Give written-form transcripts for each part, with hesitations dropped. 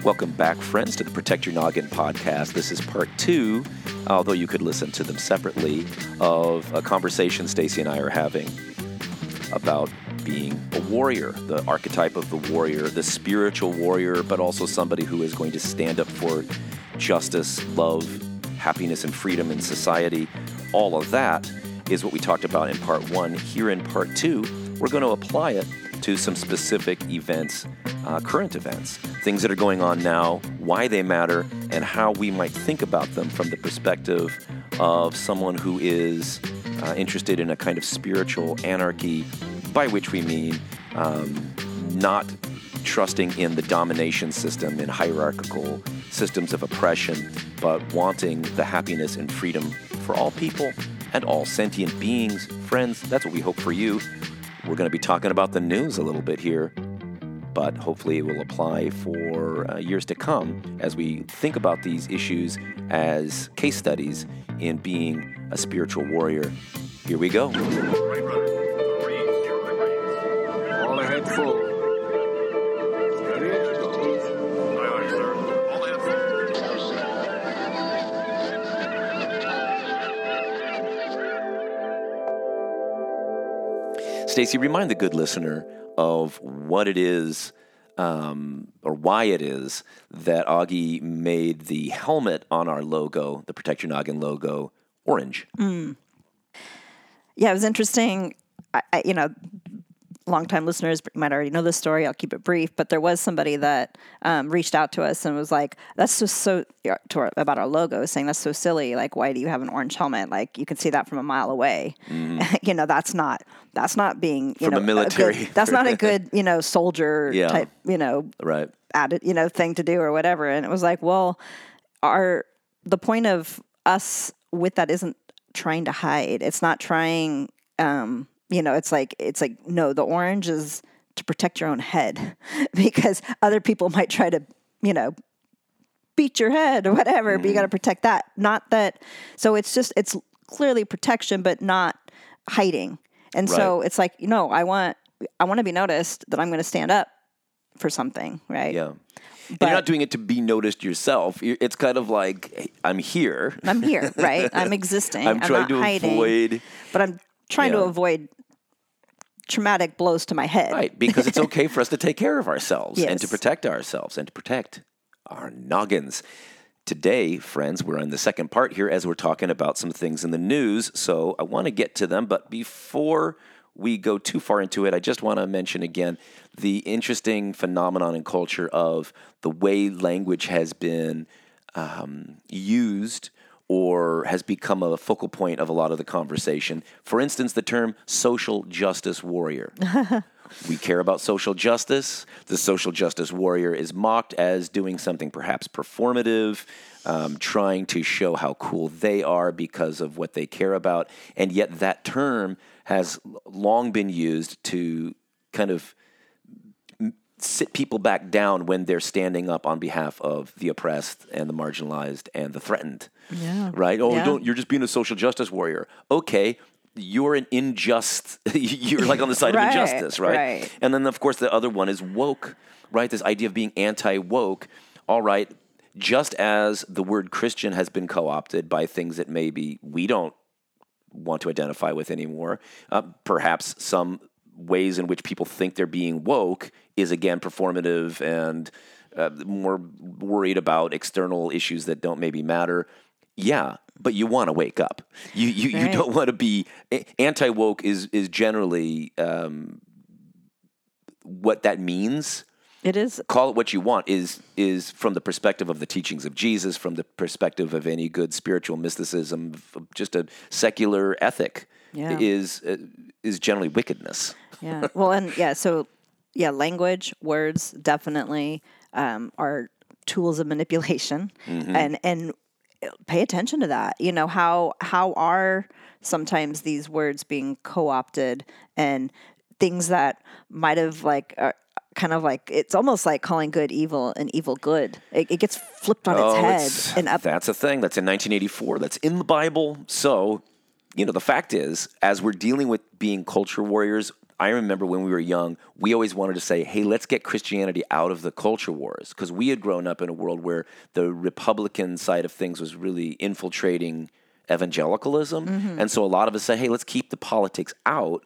Welcome back, friends, to the Protect Your Noggin podcast. This is part 2, although you could listen to them separately, of a conversation Stacy and I are having about being a warrior, the archetype of the warrior, the spiritual warrior, but also somebody who is going to stand up for justice, love, happiness, and freedom in society. All of that is what we talked about in part 1. Here in part 2, we're going to apply it to some specific events, current events, things that are going on now, why they matter, and how we might think about them from the perspective of someone who is interested in a kind of spiritual anarchy, by which we mean not trusting in the domination system, in hierarchical systems of oppression, but wanting the happiness and freedom for all people and all sentient beings. Friends, that's what we hope for you. We're going to be talking about the news a little bit here, but hopefully it will apply for years to come as we think about these issues as case studies in being a spiritual warrior. Here we go. All ahead full. Ready? Go. Aye, aye, sir. All ahead full. Stacy, remind the good listener of what it is or why it is that Augie made the helmet on our logo, the Protect Your Noggin logo, orange. Yeah, it was interesting. Longtime listeners might already know this story. I'll keep it brief, but there was somebody that reached out to us and was like, "That's just so," about our logo, saying that's so silly. Like, why do you have an orange helmet? Like, you can see that from a mile away. That's not being From a military. that's not a good soldier type Right. added thing to do or whatever. And it was like, well, the point of us with that isn't trying to hide. It's not trying. It's like, no, the orange is to protect your own head because other people might try to, beat your head or whatever, but you got to protect that. Not that. So it's clearly protection, but not hiding. And so it's like, I want to be noticed that I'm going to stand up for something. Right. Yeah. And you're not doing it to be noticed yourself. It's kind of like, hey, I'm here. I'm here. Right. I'm existing. I'm trying to hiding, avoid. But I'm trying to avoid traumatic blows to my head. Right, because it's okay for us to take care of ourselves Yes. and to protect ourselves and to protect our noggins. Today, friends, we're in the second part here as we're talking about some things in the news, so I want to get to them, but before we go too far into it, I just want to mention again the interesting phenomenon in culture of the way language has been used or has become a focal point of a lot of the conversation. For instance, the term social justice warrior. We care about social justice. The social justice warrior is mocked as doing something perhaps performative, trying to show how cool they are because of what they care about. And yet that term has long been used to kind of sit people back down when they're standing up on behalf of the oppressed and the marginalized and the threatened. Yeah. Right? Oh, you're just being a social justice warrior. Okay, you're an you're like on the side of injustice, right? And then, of course, the other one is woke, right? This idea of being anti-woke. All right, just as the word Christian has been co-opted by things that maybe we don't want to identify with anymore, perhaps some ways in which people think they're being woke is, again, performative and more worried about external issues that don't maybe matter. Yeah, but you want to wake up. You don't want to be anti-woke is generally what that means. It is. Call it what you want is from the perspective of the teachings of Jesus, from the perspective of any good spiritual mysticism, just a secular ethic. Yeah. Is generally wickedness. Yeah. Well, language, words definitely are tools of manipulation, and pay attention to that. How are sometimes these words being co-opted and things that might have kind of like, it's almost like calling good evil and evil good. It gets flipped on its head. That's a thing. That's in 1984. That's in the Bible. So, the fact is, as we're dealing with being culture warriors, I remember when we were young, we always wanted to say, hey, let's get Christianity out of the culture wars, because we had grown up in a world where the Republican side of things was really infiltrating evangelicalism. And so a lot of us said, hey, let's keep the politics out.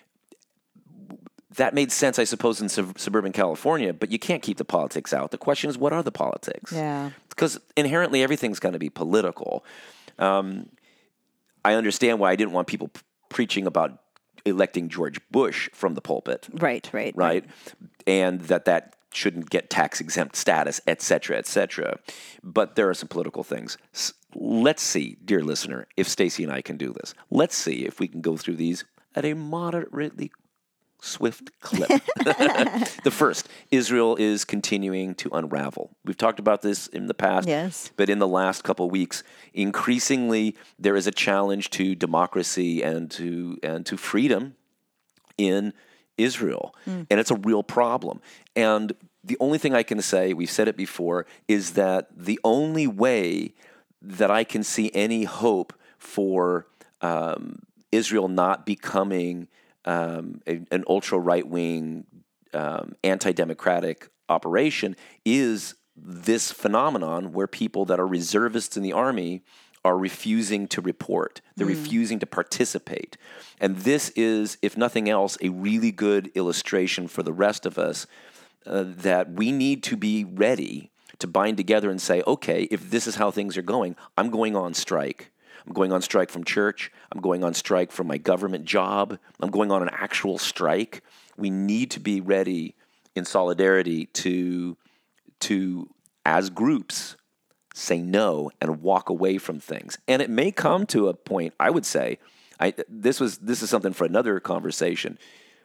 That made sense, I suppose, in suburban California, but you can't keep the politics out. The question is, what are the politics? Yeah. Because inherently everything's going to be political. I understand why I didn't want people preaching about electing George Bush from the pulpit. Right. And that shouldn't get tax-exempt status, et cetera. But there are some political things. Let's see, dear listener, if Stacy and I can do this. Let's see if we can go through these at a moderately swift clip. The first, Israel is continuing to unravel. We've talked about this in the past, Yes. but in the last couple of weeks, increasingly there is a challenge to democracy and to freedom in Israel, and it's a real problem. And the only thing I can say, we've said it before, is that the only way that I can see any hope for Israel not becoming an ultra right-wing, anti-democratic operation is this phenomenon where people that are reservists in the army are refusing to report. They're refusing to participate. And this is, if nothing else, a really good illustration for the rest of us that we need to be ready to bind together and say, okay, if this is how things are going, I'm going on strike. I'm going on strike from church. I'm going on strike from my government job. I'm going on an actual strike. We need to be ready in solidarity to as groups, say no and walk away from things. And it may come to a point, I would say, this is something for another conversation.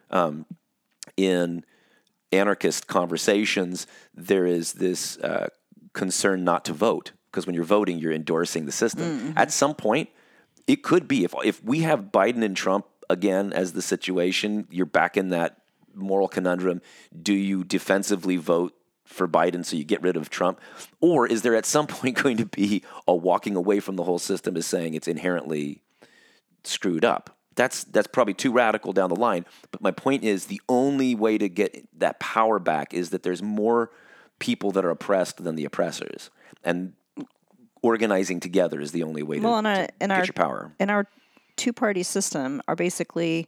In anarchist conversations, there is this concern not to vote. Because when you're voting, you're endorsing the system. At some point, it could be, if we have Biden and Trump again as the situation, you're back in that moral conundrum. Do you defensively vote for Biden so you get rid of Trump? Or is there at some point going to be a walking away from the whole system as saying it's inherently screwed up? That's probably too radical down the line. But my point is, the only way to get that power back is that there's more people that are oppressed than the oppressors. And organizing together is the only way to get your power. And our two-party system are basically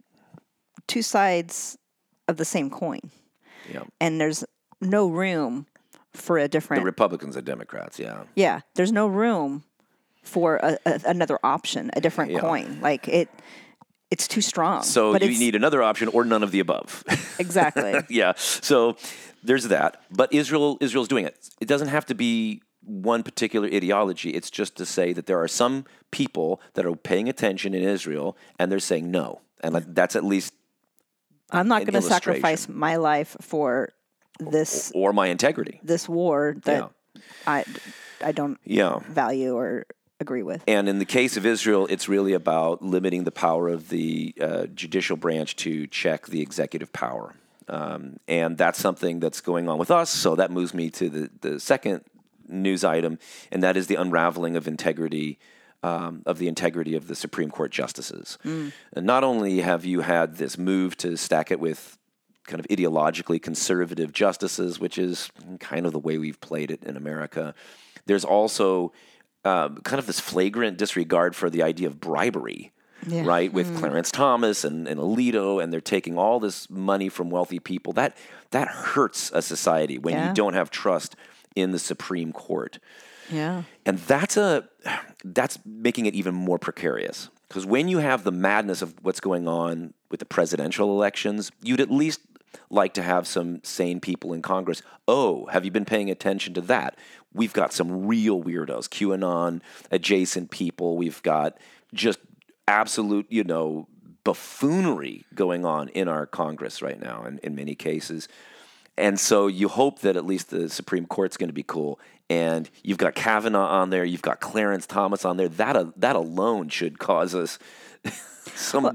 two sides of the same coin. Yeah. And there's no room for a different... The Republicans and Democrats, yeah. Yeah, there's no room for another option, a different coin. Like, it's too strong. So you need another option or none of the above. Exactly. Yeah. So there's that. But Israel's doing it. It doesn't have to be one particular ideology. It's just to say that there are some people that are paying attention in Israel and they're saying no. And that's at least I'm not going to sacrifice my life for this or my integrity. This war that I don't value or agree with. And in the case of Israel, it's really about limiting the power of the judicial branch to check the executive power. And that's something that's going on with us. So that moves me to the second news item, and that is the unraveling of the integrity of the Supreme Court justices. And not only have you had this move to stack it with kind of ideologically conservative justices, which is kind of the way we've played it in America, there's also kind of this flagrant disregard for the idea of bribery. Yeah. Right, with Clarence Thomas and Alito, and they're taking all this money from wealthy people. That hurts a society when you don't have trust in the Supreme Court. Yeah. And that's making it even more precarious. Because when you have the madness of what's going on with the presidential elections, you'd at least like to have some sane people in Congress. Oh, have you been paying attention to that? We've got some real weirdos, QAnon adjacent people. We've got just absolute, buffoonery going on in our Congress right now in many cases. And so you hope that at least the Supreme Court's going to be cool. And you've got Kavanaugh on there. You've got Clarence Thomas on there. That alone should cause us some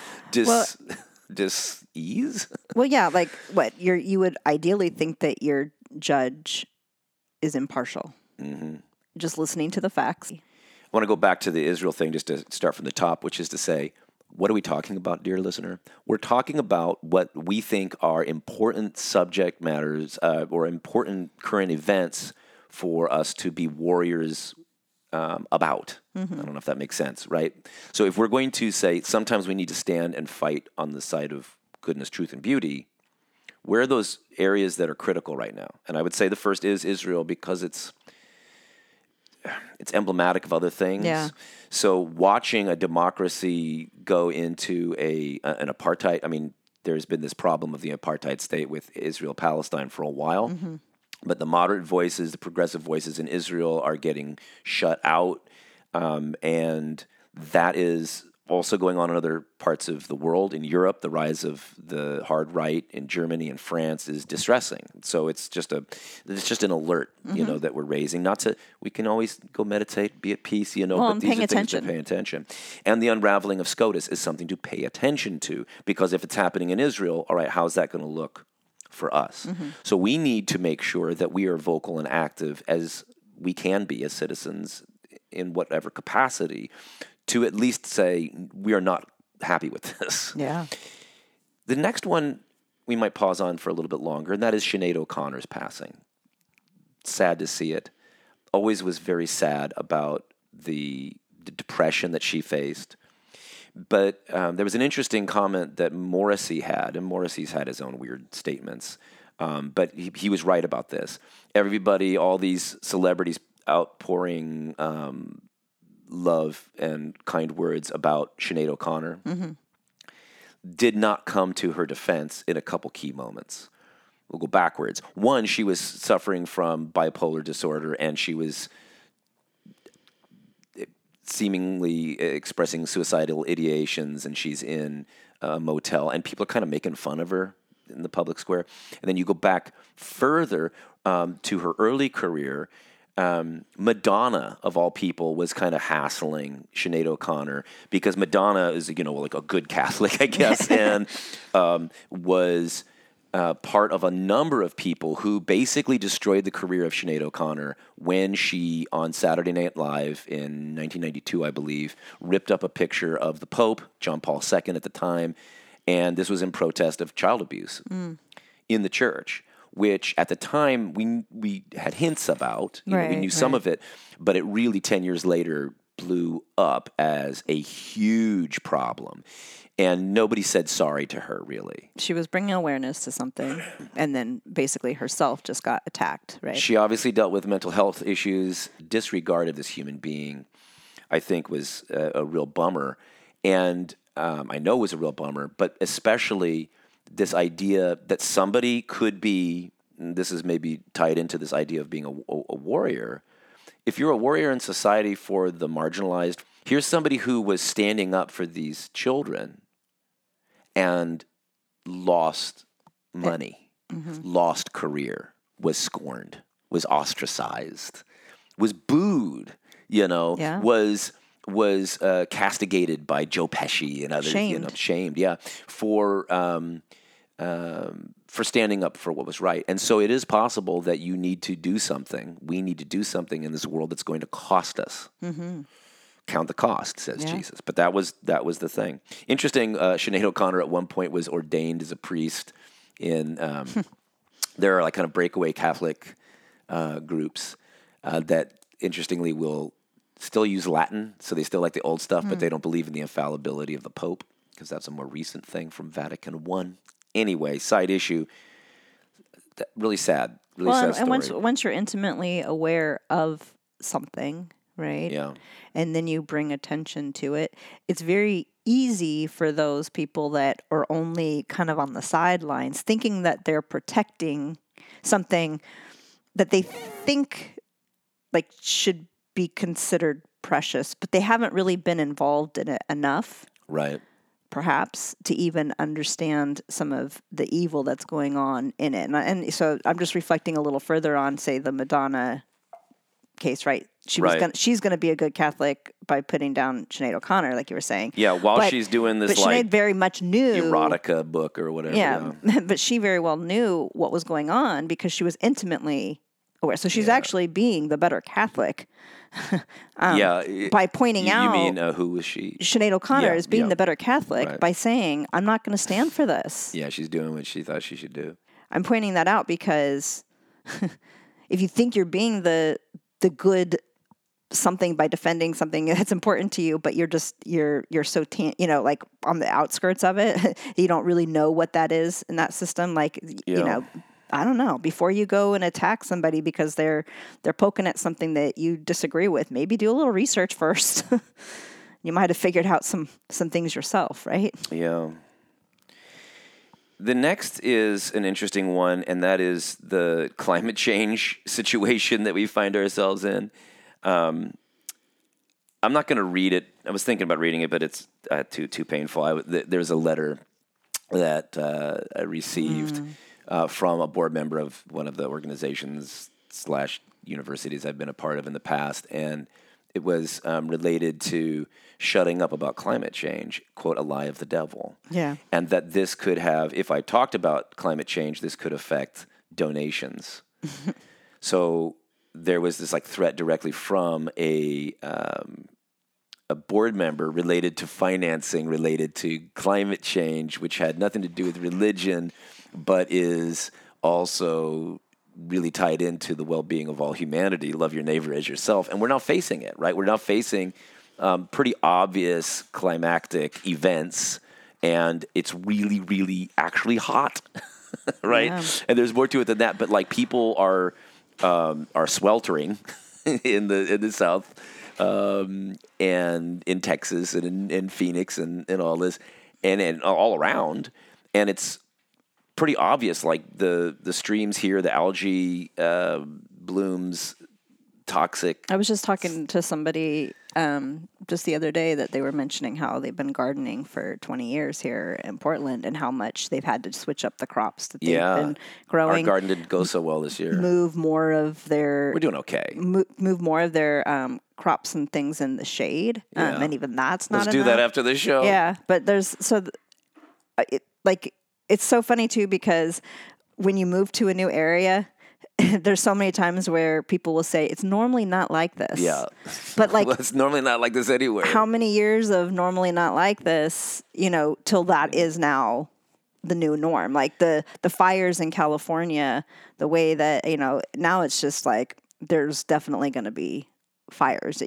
dis-ease. Well, yeah, like what? You would ideally think that your judge is impartial. Mm-hmm. Just listening to the facts. I want to go back to the Israel thing just to start from the top, which is to say, What are we talking about, dear listener? We're talking about what we think are important subject matters or important current events for us to be warriors about. I don't know if that makes sense, right? So if we're going to say sometimes we need to stand and fight on the side of goodness, truth, and beauty, where are those areas that are critical right now? And I would say the first is Israel because it's emblematic of other things. Yeah. So watching a democracy go into an apartheid, I mean, there's been this problem of the apartheid state with Israel-Palestine for a while. But the moderate voices, the progressive voices in Israel are getting shut out. And that is also going on in other parts of the world. In Europe, the rise of the hard right in Germany and France is distressing. So it's just an alert, that we're raising. We can always go meditate, be at peace, but these are things to pay attention. And the unraveling of SCOTUS is something to pay attention to, because if it's happening in Israel, all right, how's that going to look for us? So we need to make sure that we are vocal and active as we can be as citizens in whatever capacity, to at least say we are not happy with this. Yeah. The next one we might pause on for a little bit longer, and that is Sinead O'Connor's passing. Sad to see it. Always was very sad about the depression that she faced. But there was an interesting comment that Morrissey had, and Morrissey's had his own weird statements, but he was right about this. Everybody, all these celebrities outpouring love and kind words about Sinead O'Connor did not come to her defense in a couple key moments. We'll go backwards. One, she was suffering from bipolar disorder, and she was seemingly expressing suicidal ideations, and she's in a motel, and people are kind of making fun of her in the public square. And then you go back further to her early career. Madonna, of all people, was kind of hassling Sinead O'Connor because Madonna is, like a good Catholic, I guess, and was part of a number of people who basically destroyed the career of Sinead O'Connor when she, on Saturday Night Live in 1992, I believe, ripped up a picture of the Pope, John Paul II at the time, and this was in protest of child abuse in the church, which at the time we had hints about. We knew some of it, but it really 10 years later blew up as a huge problem. And nobody said sorry to her, really. She was bringing awareness to something, and then basically herself just got attacked, right? She obviously dealt with mental health issues. Disregard of this human being, I think, was a real bummer. And I know it was a real bummer, but especially this idea that somebody could be, and this is maybe tied into this idea of being a warrior. If you're a warrior in society for the marginalized, here's somebody who was standing up for these children and lost money, lost career, was scorned, was ostracized, was booed, was castigated by Joe Pesci and others, shamed, for standing up for what was right. And so it is possible that you need to do something. We need to do something in this world that's going to cost us. Count the cost, says Jesus. But that was the thing. Interesting, Sinead O'Connor at one point was ordained as a priest in, there are like kind of breakaway Catholic groups that interestingly will still use Latin, so they still like the old stuff, but they don't believe in the infallibility of the Pope, because that's a more recent thing from Vatican I. Anyway, side issue. Really sad. Really sad story. And once you're intimately aware of something, right? Yeah. And then you bring attention to it, it's very easy for those people that are only kind of on the sidelines, thinking that they're protecting something that they think like should be considered precious, but they haven't really been involved in it enough. Right. Perhaps to even understand some of the evil that's going on in it. And so I'm just reflecting a little further on, say, the Madonna case, right? She's going to be a good Catholic by putting down Sinead O'Connor, like you were saying. Yeah, she's doing this, but Sinead very much knew erotica book or whatever. Yeah, but she very well knew what was going on because she was intimately aware. So she's actually being the better Catholic. By pointing out, you mean who was she? Sinead O'Connor Yeah, is being yeah. the better Catholic Right. by saying, I'm not going to stand for this. Yeah, she's doing what she thought she should do. I'm pointing that out because if you think you're being the good something by defending something that's important to you, but you're so like on the outskirts of it, you don't really know what that is in that system. Like, you know, I don't know. Before you go and attack somebody because they're poking at something that you disagree with, maybe do a little research first. You might have figured out some things yourself, right? Yeah. The next is an interesting one, and that is the climate change situation that we find ourselves in. I'm not going to read it. I was thinking about reading it, but it's too painful. There's a letter that I received from a board member of one of the organizations / universities I've been a part of in the past, and it was related to shutting up about climate change, quote, a lie of the devil. Yeah. And that this could have, if I talked about climate change, this could affect donations. So there was this like threat directly from a board member related to financing, related to climate change, which had nothing to do with religion, but is also really tied into the well-being of all humanity. Love your neighbor as yourself. And we're now facing it, right? We're now facing pretty obvious climactic events, and it's really, really actually hot, right? Yeah. And there's more to it than that. But like people are sweltering in the South, and in Texas and in Phoenix and all this, and all around, and it's pretty obvious. Like the streams here, the algae blooms, toxic. I was just talking to somebody just the other day that they were mentioning how they've been gardening for 20 years here in Portland and how much they've had to switch up the crops that they've been growing. Our garden didn't go so well this year. Move more of their We're doing okay. move more of their crops and things in the shade, and even that's not Let's do enough. that after the show. Yeah, but there's it's so funny too because when you move to a new area, there's so many times where people will say it's normally not like this. Yeah. But like Well, it's normally not like this anywhere. how many years of normally not like this, till that is now the new norm. Like the fires in California, the way that, now it's just like there's definitely going to be fires.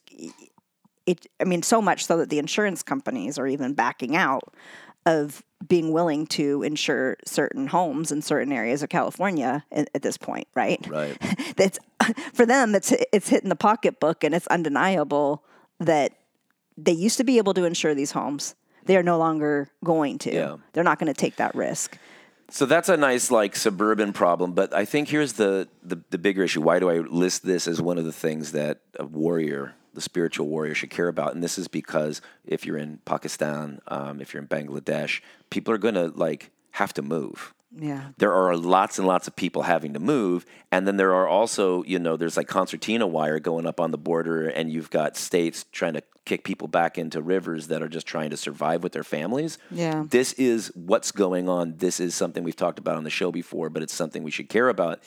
So much so that the insurance companies are even backing out of being willing to insure certain homes in certain areas of California at this point, right? Right. That's for them. It's hitting the pocketbook, and it's undeniable that they used to be able to insure these homes. They are no longer going to. Yeah. They're not going to take that risk. So that's a nice like suburban problem, but I think here's the bigger issue. Why do I list this as one of the things that a warrior, the spiritual warrior, should care about? And this is because if you're in Pakistan, if you're in Bangladesh, people are going to like have to move. Yeah. There are lots and lots of people having to move. And then there are also, there's like concertina wire going up on the border, and you've got states trying to kick people back into rivers that are just trying to survive with their families. Yeah. This is what's going on. This is something we've talked about on the show before, but it's something we should care about.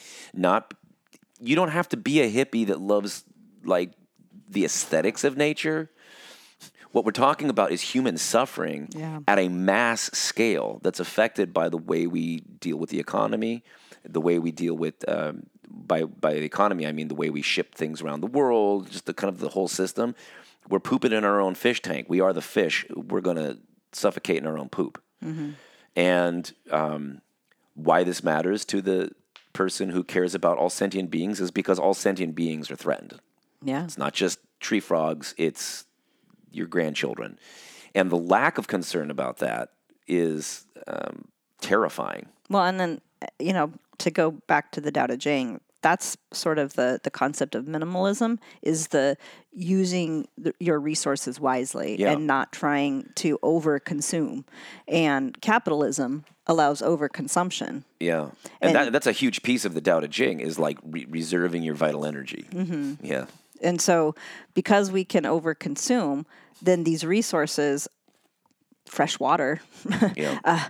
You don't have to be a hippie that loves like the aesthetics of nature. What we're talking about is human suffering at a mass scale that's affected by the way we deal with the economy, the way we deal with, by the economy, I mean the way we ship things around the world, just the kind of the whole system. We're pooping in our own fish tank. We are the fish. We're going to suffocate in our own poop. Mm-hmm. And why this matters to the person who cares about all sentient beings is because all sentient beings are threatened. Yeah. It's not just tree frogs, it's your grandchildren. And the lack of concern about that is terrifying. Well, and then, to go back to the Tao Te Ching, that's sort of the concept of minimalism, is the using your resources wisely and not trying to over-consume. And capitalism allows over-consumption. Yeah. And that's a huge piece of the Tao Te Ching is like reserving your vital energy. Mm-hmm. Yeah. And so because we can overconsume, then these resources, fresh water,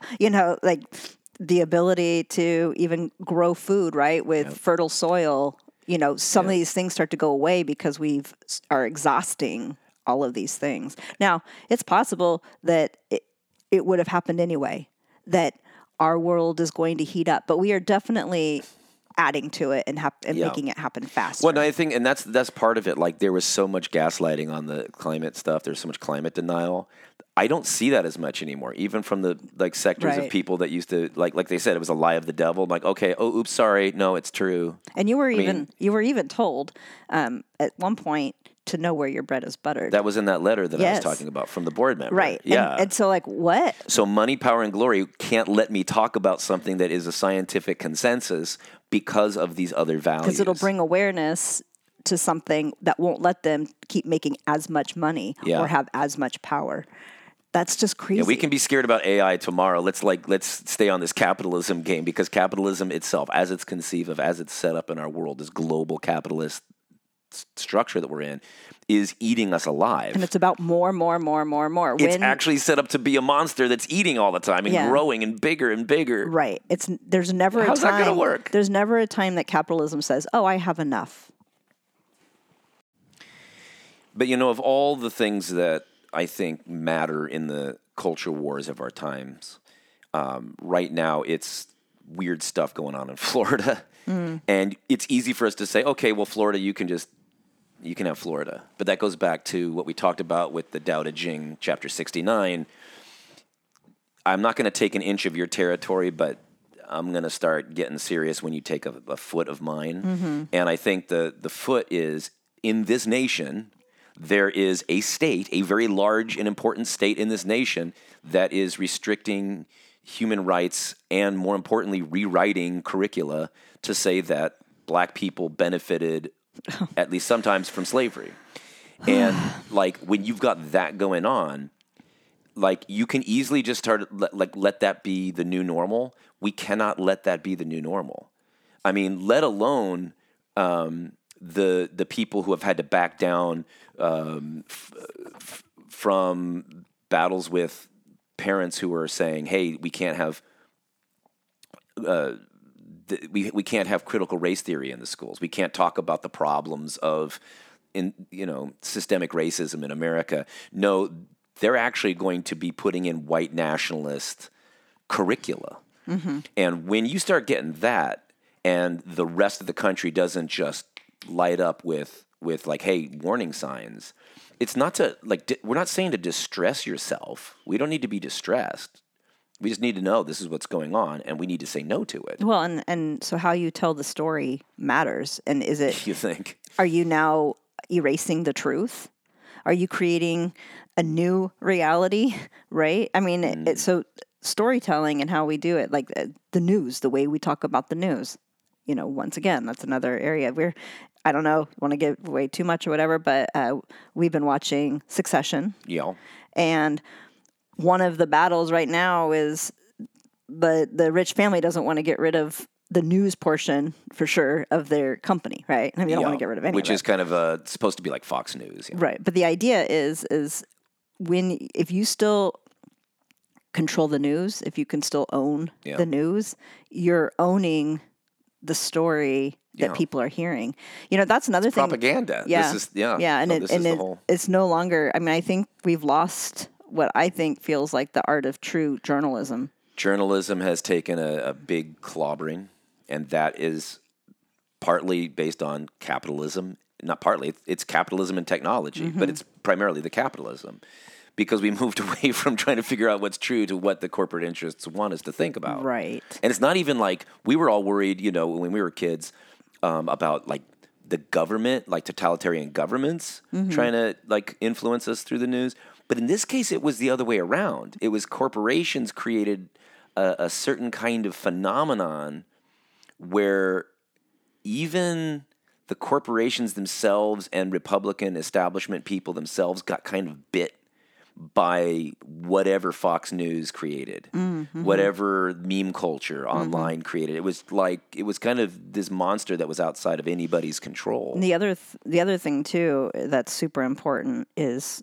like the ability to even grow food, right, with fertile soil some of these things start to go away because are exhausting all of these things. Now, it's possible that it would have happened anyway, that our world is going to heat up, but we are definitely adding to it and making it happen faster. Well, no, I think, and that's part of it. Like, there was so much gaslighting on the climate stuff. There's so much climate denial. I don't see that as much anymore, even from the sectors of people that used to like they said it was a lie of the devil. I'm like, okay, oops, sorry, no, it's true. And you were even told at one point to know where your bread is buttered. That was in that letter that I was talking about from the board member. Right. Yeah. And so, like, what? So money, power, and glory can't let me talk about something that is a scientific consensus because of these other values. Because it'll bring awareness to something that won't let them keep making as much money or have as much power. That's just crazy. Yeah, we can be scared about AI tomorrow. Let's stay on this capitalism game, because capitalism itself, as it's conceived of, as it's set up in our world, this global capitalist structure that we're in, is eating us alive. And it's about more. It's actually set up to be a monster that's eating all the time and growing and bigger. Right. There's never a time. How's that going to work? There's never a time that capitalism says, "Oh, I have enough." But of all the things that I think matter in the culture wars of our times, right now it's weird stuff going on in Florida. And it's easy for us to say, okay, well, Florida, you can have Florida. But that goes back to what we talked about with the Tao Te Ching, chapter 69. I'm not going to take an inch of your territory, but I'm going to start getting serious when you take a foot of mine. Mm-hmm. And I think the foot is, in this nation, there is a state, a very large and important state in this nation, that is restricting human rights and, more importantly, rewriting curricula to say that black people benefited, at least sometimes, from slavery. And, when you've got that going on, you can easily just start, let that be the new normal. We cannot let that be the new normal. I mean, let alone the people who have had to back down from battles with parents who are saying, "Hey, we can't have we can't have critical race theory in the schools. We can't talk about the problems of systemic racism in America." No, they're actually going to be putting in white nationalist curricula. Mm-hmm. And when you start getting that, and the rest of the country doesn't just light up with hey, warning signs. It's not to we're not saying to distress yourself. We don't need to be distressed. We just need to know this is what's going on, and we need to say no to it. Well, and so how you tell the story matters. And is it? You think? Are you now erasing the truth? Are you creating a new reality? Right? I mean, so storytelling and how we do it, like the news, the way we talk about the news. Once again, that's another area where, I don't know, want to give away too much or whatever, but we've been watching Succession. Yeah. And one of the battles right now is the rich family doesn't want to get rid of the news portion, for sure, of their company, right? I mean, they don't want to get rid of any which of it. is kind of supposed to be like Fox News. Yeah. Right. But the idea is if you still control the news, if you can still own the news, you're owning the story that people are hearing. That's another thing. Propaganda. Yeah. This is, yeah. Yeah. And, it's no longer, I mean, I think we've lost what I think feels like the art of true journalism. Journalism has taken a big clobbering, and that is partly based on capitalism. Not partly, it's capitalism and technology, but it's primarily the capitalism. Because we moved away from trying to figure out what's true to what the corporate interests want us to think about. Right. And it's not even like we were all worried, when we were kids, about the government, totalitarian governments trying to influence us through the news. But in this case, it was the other way around. It was corporations created a certain kind of phenomenon where even the corporations themselves and Republican establishment people themselves got kind of bit by whatever Fox News created, whatever meme culture online created. It was kind of this monster that was outside of anybody's control. And the other thing too that's super important is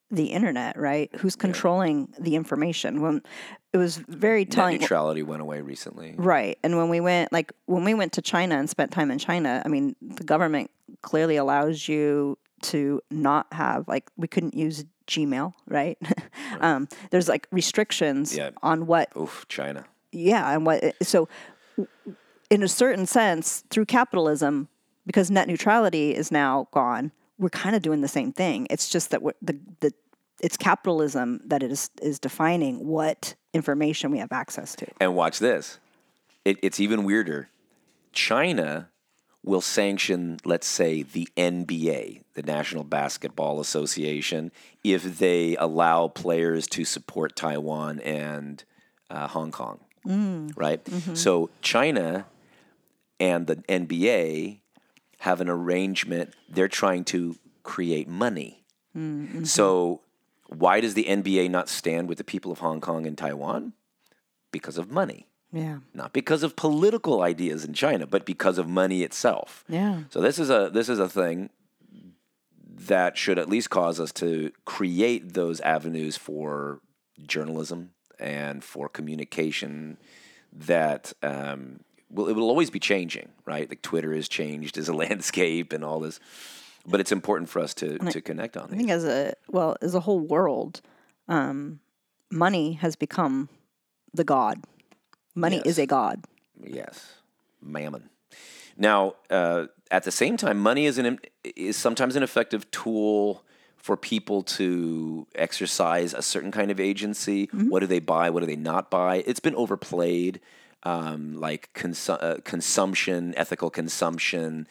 the internet, right? Who's controlling the information? When it was very Net telling. neutrality went away recently. Right. And when we went to China and spent time in China, I mean, the government clearly allows you to not have, like, we couldn't use Gmail, right? There's like restrictions Yeah. on what, Oof, China. and what, so in a certain sense, through capitalism, because net neutrality is now gone, we're kind of doing the same thing. It's just that it's capitalism that is defining what information we have access to. And watch this. It's even weirder. China will sanction, let's say, the NBA, the National Basketball Association, if they allow players to support Taiwan and Hong Kong, right? Mm-hmm. So China and the NBA have an arrangement. They're trying to create money. Mm-hmm. So why does the NBA not stand with the people of Hong Kong and Taiwan? Because of money. Yeah. Not because of political ideas in China, but because of money itself. Yeah. So this is a thing that should at least cause us to create those avenues for journalism and for communication that it will always be changing, right? Like Twitter has changed as a landscape and all this, but it's important for us to connect on I think these. as a whole world, money has become the god. Money Yes. is a god. Yes, mammon. Now, at the same time, money is sometimes an effective tool for people to exercise a certain kind of agency. What do they buy? What do they not buy? It's been overplayed, like consumption, ethical consumption.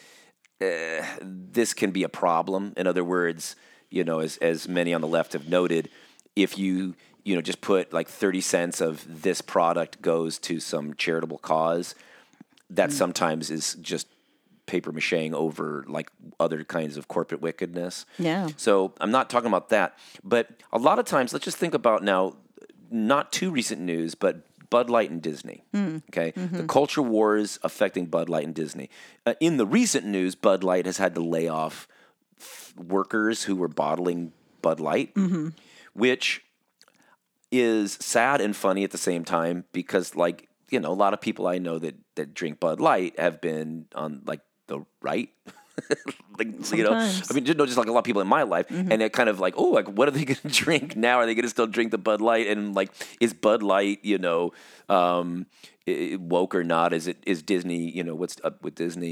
This can be a problem. In other words, as many on the left have noted, if you just put like 30 cents of this product goes to some charitable cause, that sometimes is just paper macheing over like other kinds of corporate wickedness. Yeah. So I'm not talking about that. But a lot of times, let's just think about now, not too recent news, but Bud Light and Disney. Okay, the culture wars affecting Bud Light and Disney. In the recent news, Bud Light has had to lay off workers who were bottling Bud Light, which is sad and funny at the same time because, like, a lot of people I know that drink Bud Light have been on like the right. Sometimes. I mean, just like a lot of people in my life, and it kind of like, oh, like, what are they going to drink now? Are they going to still drink the Bud Light? And like, is Bud Light, woke or not? Is Disney, what's up with Disney?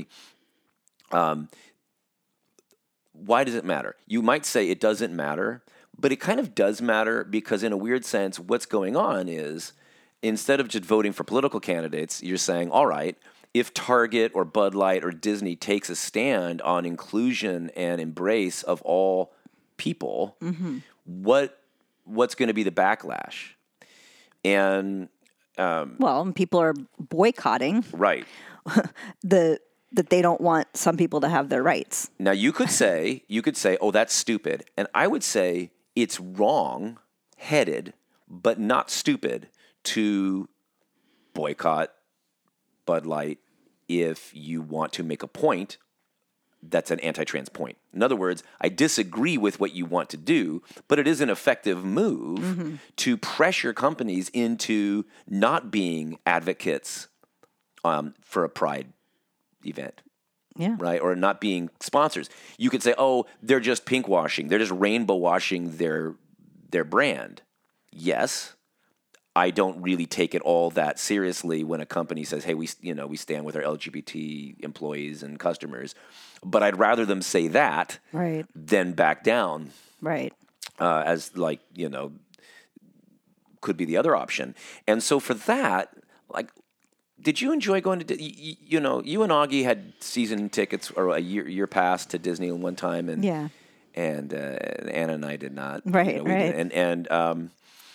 Why does it matter? You might say it doesn't matter, but it kind of does matter because in a weird sense, what's going on is instead of just voting for political candidates, you're saying, all right, if Target or Bud Light or Disney takes a stand on inclusion and embrace of all people, what's going to be the backlash? And and people are boycotting right. that they don't want some people to have their rights. Now you could say, oh, that's stupid. And I would say it's wrong-headed, but not stupid to boycott Bud Light if you want to make a point that's an anti-trans point. In other words, I disagree with what you want to do, but it is an effective move to pressure companies into not being advocates for a pride event. Yeah. Right? Or not being sponsors. You could say, oh, they're just pink washing. They're just rainbow washing their brand. Yes. I don't really take it all that seriously when a company says, hey, we stand with our LGBT employees and customers. But I'd rather them say that Right. than back down. Right. As like, could be the other option. And so for that, like, did you enjoy going to, you and Augie had season tickets or a year pass to Disney one time, and Yeah. and Anna and I did not. Right, we right. didn't. And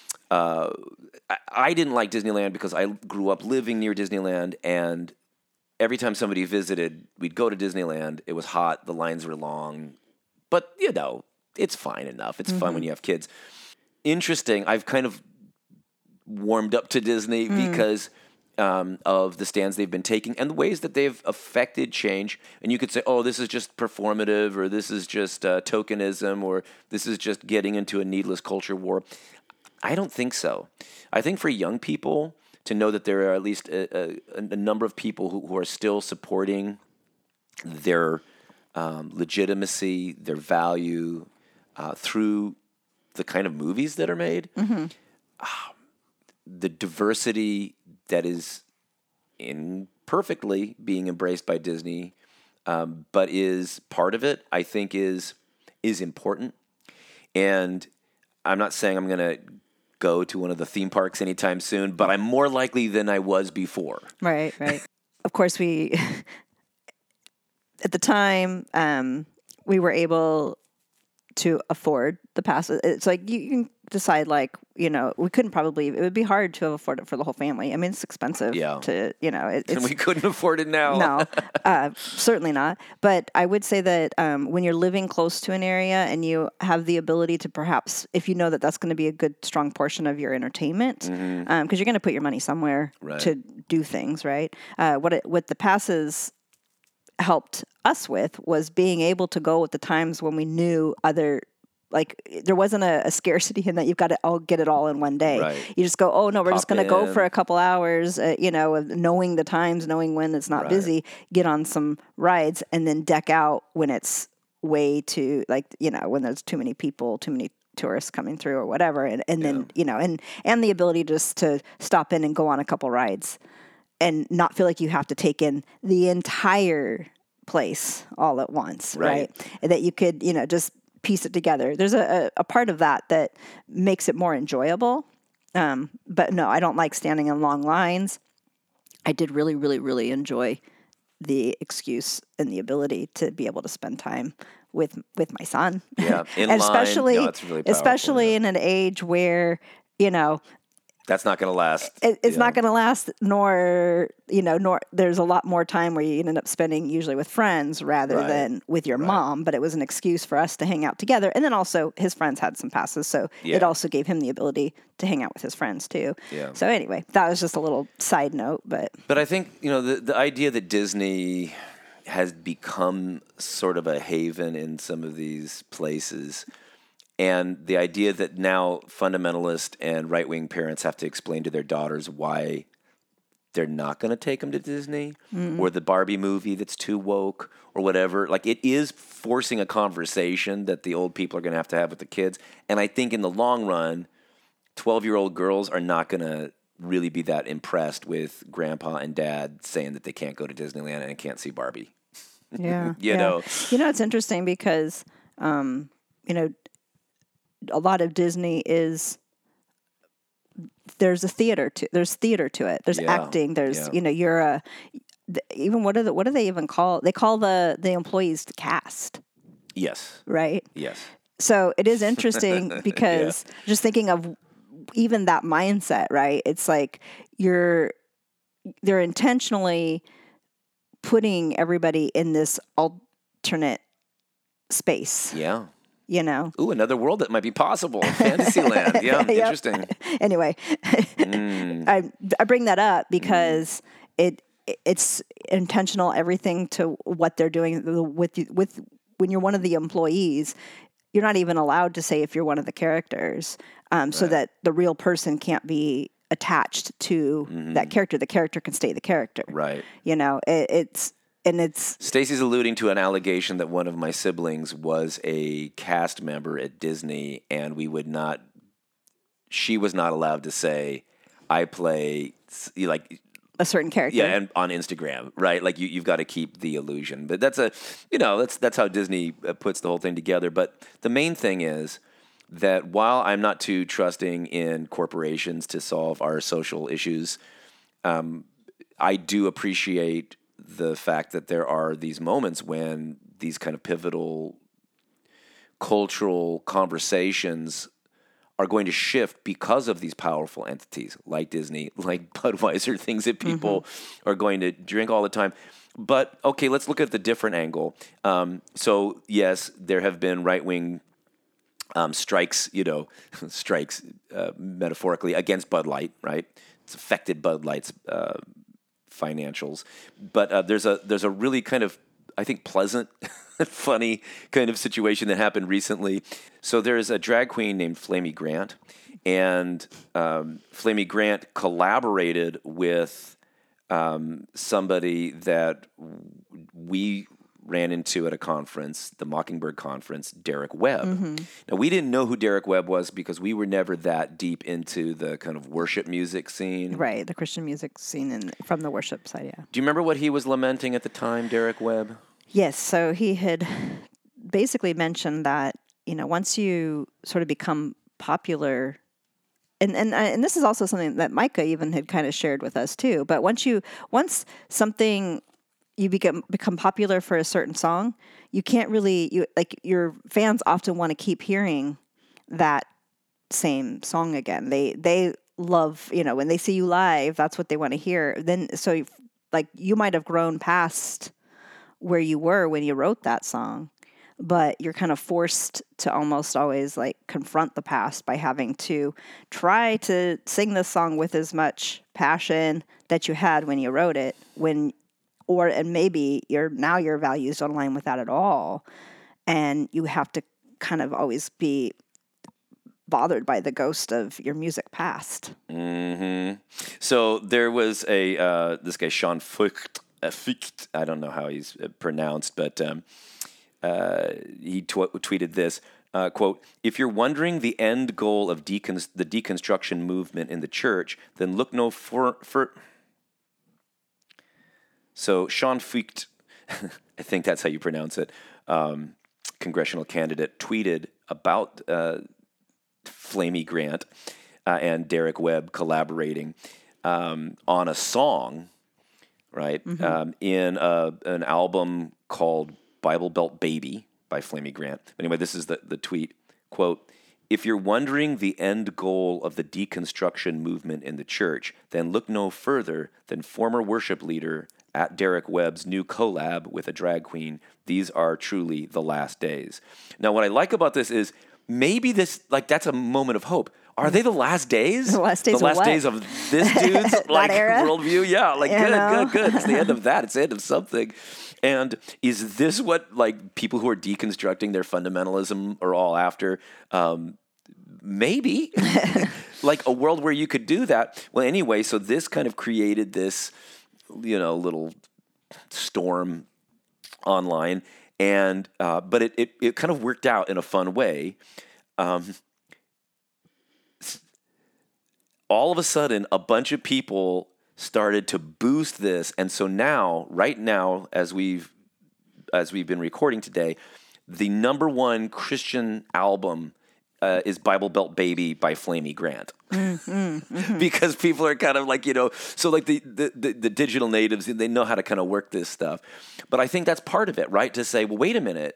I didn't like Disneyland because I grew up living near Disneyland, and every time somebody visited, we'd go to Disneyland. It was hot, the lines were long, but it's fine enough. It's fun when you have kids. Interesting. I've kind of warmed up to Disney because of the stands they've been taking and the ways that they've affected change. And you could say, oh, this is just performative, or this is just tokenism, or this is just getting into a needless culture war. I don't think so. I think for young people to know that there are at least a number of people who are still supporting their legitimacy, their value through the kind of movies that are made, the diversity that is imperfectly being embraced by Disney, but is part of it, I think is important. And I'm not saying I'm going to go to one of the theme parks anytime soon, but I'm more likely than I was before. Right. Of course, we at the time we were able to afford the passes. It's like you can decide, like, we couldn't probably, it would be hard to afford it for the whole family. I mean, it's expensive to, and we couldn't afford it now. No, certainly not. But I would say that when you're living close to an area and you have the ability to perhaps, if you know that that's going to be a good, strong portion of your entertainment, because you're going to put your money somewhere to do things, right? What the passes helped us with was being able to go at the times when we knew there wasn't a scarcity in that you've got to all get it all in one day. Right. You just go, oh no, we're just going to go in. for a couple hours, of knowing the times, knowing when it's not busy, get on some rides, and then deck out when it's way too, when there's too many people, too many tourists coming through or whatever. And then, and the ability just to stop in and go on a couple rides and not feel like you have to take in the entire place all at once, right? And that you could, just piece it together. There's a part of that makes it more enjoyable. But no, I don't like standing in long lines. I did really, really, really enjoy the excuse and the ability to be able to spend time with my son. Yeah, and line. especially, No, that's really powerful, especially in an age where, that's not going to last. It's not going to last, nor there's a lot more time where you end up spending usually with friends rather than with your mom. But it was an excuse for us to hang out together. And then also his friends had some passes. So it also gave him the ability to hang out with his friends too. Yeah. So anyway, that was just a little side note. But I think, the idea that Disney has become sort of a haven in some of these places, and the idea that now fundamentalist and right-wing parents have to explain to their daughters why they're not going to take them to Disney or the Barbie movie that's too woke or whatever. Like, it is forcing a conversation that the old people are going to have with the kids. And I think in the long run, 12-year-old girls are not going to really be that impressed with grandpa and dad saying that they can't go to Disneyland and can't see Barbie. Yeah. You know, it's interesting because, a lot of Disney is, there's theater to it. There's acting. There's, even what do they even call? They call the employees the cast. Yes. Right. Yes. So it is interesting because just thinking of even that mindset, right? It's like they're intentionally putting everybody in this alternate space. Yeah. Ooh, another world that might be possible. Fantasyland. Yeah, interesting. Anyway, I bring that up because it's intentional. Everything to what they're doing with when you're one of the employees, you're not even allowed to say if you're one of the characters, so that the real person can't be attached to that character. The character can stay the character. Right. It's Stacy's alluding to an allegation that one of my siblings was a cast member at Disney, and she was not allowed to say, I play, like, a certain character. Yeah, and on Instagram, right? Like, you've got to keep the illusion. But that's how Disney puts the whole thing together. But the main thing is that while I'm not too trusting in corporations to solve our social issues, I do appreciate the fact that there are these moments when these kind of pivotal cultural conversations are going to shift because of these powerful entities like Disney, like Budweiser, things that people are going to drink all the time. But, okay, let's look at the different angle. So, yes, there have been right-wing strikes, metaphorically, against Bud Light, right? it's affected Bud Light's financials. But there's a really kind of, I think, pleasant, funny kind of situation that happened recently. So there's a drag queen named Flamey Grant, and Flamey Grant collaborated with somebody that we ran into at a conference, the Mockingbird Conference, Derek Webb. Mm-hmm. Now, we didn't know who Derek Webb was because we were never that deep into the kind of worship music scene. Right, the Christian music scene from the worship side, yeah. Do you remember what he was lamenting at the time, Derek Webb? Yes, so he had basically mentioned that, once you sort of become popular, and this is also something that Micah even had kind of shared with us too, but once you become popular for a certain song, you can't really, your fans often want to keep hearing that same song again. They love, when they see you live, that's what they want to hear. Then, so you might have grown past where you were when you wrote that song, but you're kind of forced to almost always confront the past by having to try to sing this song with as much passion that you had when you wrote it, and maybe your values don't align with that at all. And you have to kind of always be bothered by the ghost of your music past. Mm-hmm. So there was this guy, Sean Fucht, I don't know how he's pronounced, but he tweeted this, quote, "If you're wondering the end goal of the deconstruction movement in the church, then look no further." So Sean Fucht, I think that's how you pronounce it, congressional candidate, tweeted about Flamey Grant and Derek Webb collaborating on a song, right, in an album called Bible Belt Baby by Flamey Grant. Anyway, this is the tweet, quote, "If you're wondering the end goal of the deconstruction movement in the church, then look no further than former worship leader at Derek Webb's new collab with a drag queen. These are truly the last days." Now, what I like about this is maybe that's a moment of hope. Are they the last days? The last days the last of what? days of this dude's era? worldview? Yeah, good. It's the end of that. It's the end of something. And is this what people who are deconstructing their fundamentalism are all after? Maybe. A world where you could do that. Well, anyway, so this kind of created this little storm online, and but it kind of worked out in a fun way. All of a sudden, a bunch of people started to boost this, and so right now, as we've been recording today, the number one Christian album is Bible Belt Baby by Flamey Grant. Because people are kind of so the digital natives, they know how to kind of work this stuff. But I think that's part of it, right? To say, well, wait a minute,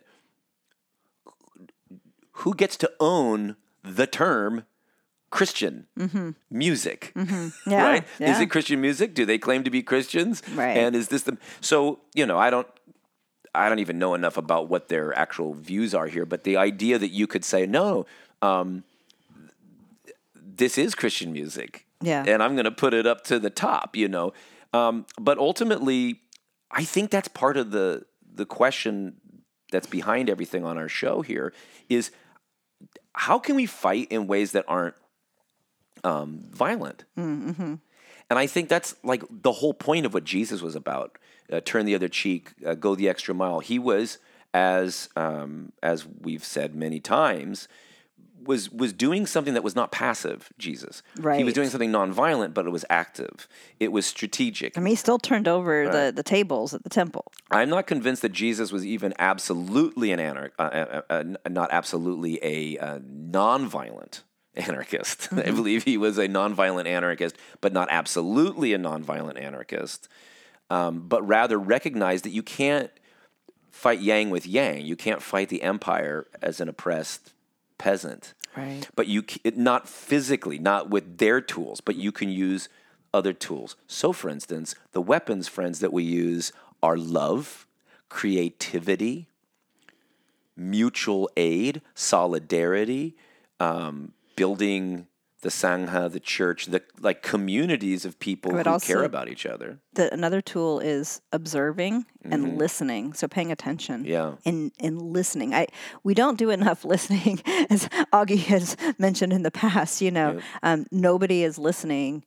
who gets to own the term Christian music? Yeah, right? yeah. Is it Christian music? Do they claim to be Christians? Right. And is this so I don't even know enough about what their actual views are here, but the idea that you could say, no, this is Christian music, and I'm going to put it up to the top, But ultimately, I think that's part of the question that's behind everything on our show here is how can we fight in ways that aren't violent? Mm-hmm. And I think that's the whole point of what Jesus was about. Turn the other cheek, go the extra mile. He was, as we've said many times, was doing something that was not passive, Jesus. Right. He was doing something nonviolent, but it was active. It was strategic. I mean, he still turned over the tables at the temple. I'm not convinced that Jesus was even absolutely an not absolutely a nonviolent anarchist. Mm-hmm. I believe he was a nonviolent anarchist, but not absolutely a nonviolent anarchist. But rather recognize that you can't fight yang with yang. You can't fight the empire as an oppressed peasant. Right. But not physically, not with their tools, but you can use other tools. So, for instance, the weapons, friends, that we use are love, creativity, mutual aid, solidarity, building the Sangha, the church, the like communities of people who care about each other. Another tool is observing and listening. So paying attention and listening. We don't do enough listening, as Augie has mentioned in the past. Nobody is listening